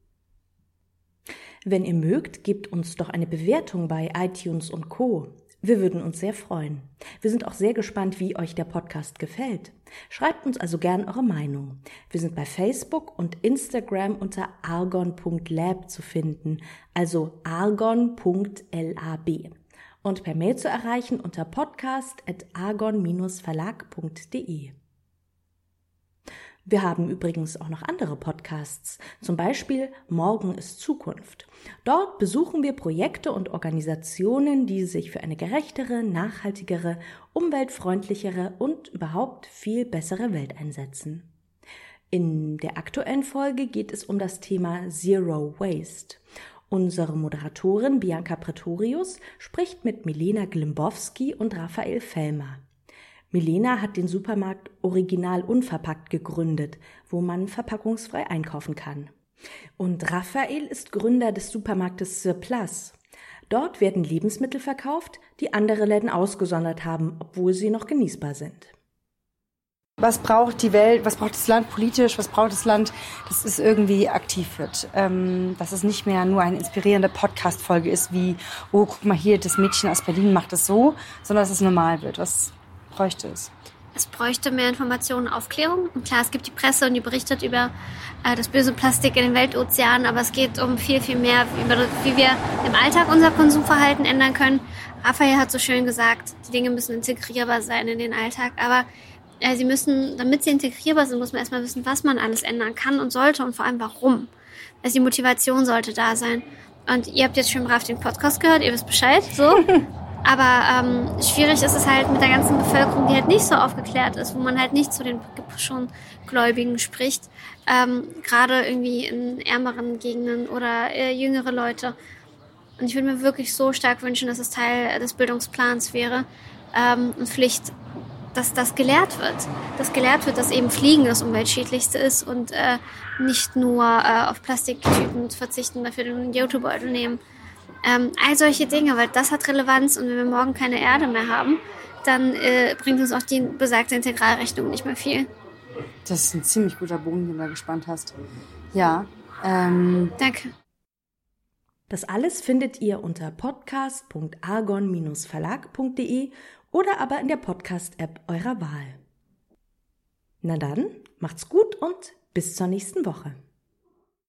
Wenn ihr mögt, gebt uns doch eine Bewertung bei iTunes und Co. Wir würden uns sehr freuen. Wir sind auch sehr gespannt, wie euch der Podcast gefällt. Schreibt uns also gern eure Meinung. Wir sind bei Facebook und Instagram unter argon.lab zu finden, also argon.lab. Und per Mail zu erreichen unter podcast@argon-verlag.de. Wir haben übrigens auch noch andere Podcasts, zum Beispiel Morgen ist Zukunft. Dort besuchen wir Projekte und Organisationen, die sich für eine gerechtere, nachhaltigere, umweltfreundlichere und überhaupt viel bessere Welt einsetzen. In der aktuellen Folge geht es um das Thema Zero Waste. Unsere Moderatorin Bianca Pretorius spricht mit Milena Glimbowski und Raphael Fellmer. Milena hat den Supermarkt Original Unverpackt gegründet, wo man verpackungsfrei einkaufen kann. Und Raphael ist Gründer des Supermarktes Surplus. Dort werden Lebensmittel verkauft, die andere Läden ausgesondert haben, obwohl sie noch genießbar sind. Was braucht die Welt, was braucht das Land politisch, was braucht das Land, dass es irgendwie aktiv wird. Dass es nicht mehr nur eine inspirierende Podcast-Folge ist, wie, oh, guck mal hier, das Mädchen aus Berlin macht es so, sondern dass es normal wird. Was bräuchte es? Es bräuchte mehr Informationen und Aufklärung. Und klar, es gibt die Presse und die berichtet über das böse Plastik in den Weltozeanen, aber es geht um viel, viel mehr, wie wir im Alltag unser Konsumverhalten ändern können. Raphael hat so schön gesagt, die Dinge müssen integrierbar sein in den Alltag, aber sie müssen, damit sie integrierbar sind, muss man erstmal wissen, was man alles ändern kann und sollte und vor allem warum. Also die Motivation sollte da sein. Und ihr habt jetzt schon brav den Podcast gehört, ihr wisst Bescheid, so. Aber schwierig ist es halt mit der ganzen Bevölkerung, die halt nicht so aufgeklärt ist, wo man halt nicht zu den schon Gläubigen spricht. Gerade irgendwie in ärmeren Gegenden oder jüngere Leute. Und ich würde mir wirklich so stark wünschen, dass es Teil des Bildungsplans wäre und Pflicht, dass das gelehrt wird. Dass gelehrt wird, dass eben Fliegen das Umweltschädlichste ist und nicht nur auf Plastiktüten verzichten, dafür den Jutebeutel nehmen. All solche Dinge, weil das hat Relevanz und wenn wir morgen keine Erde mehr haben, dann bringt uns auch die besagte Integralrechnung nicht mehr viel. Das ist ein ziemlich guter Bogen, den du da gespannt hast. Ja. Danke. Das alles findet ihr unter podcast.argon-verlag.de oder aber in der Podcast-App eurer Wahl. Na dann, macht's gut und bis zur nächsten Woche.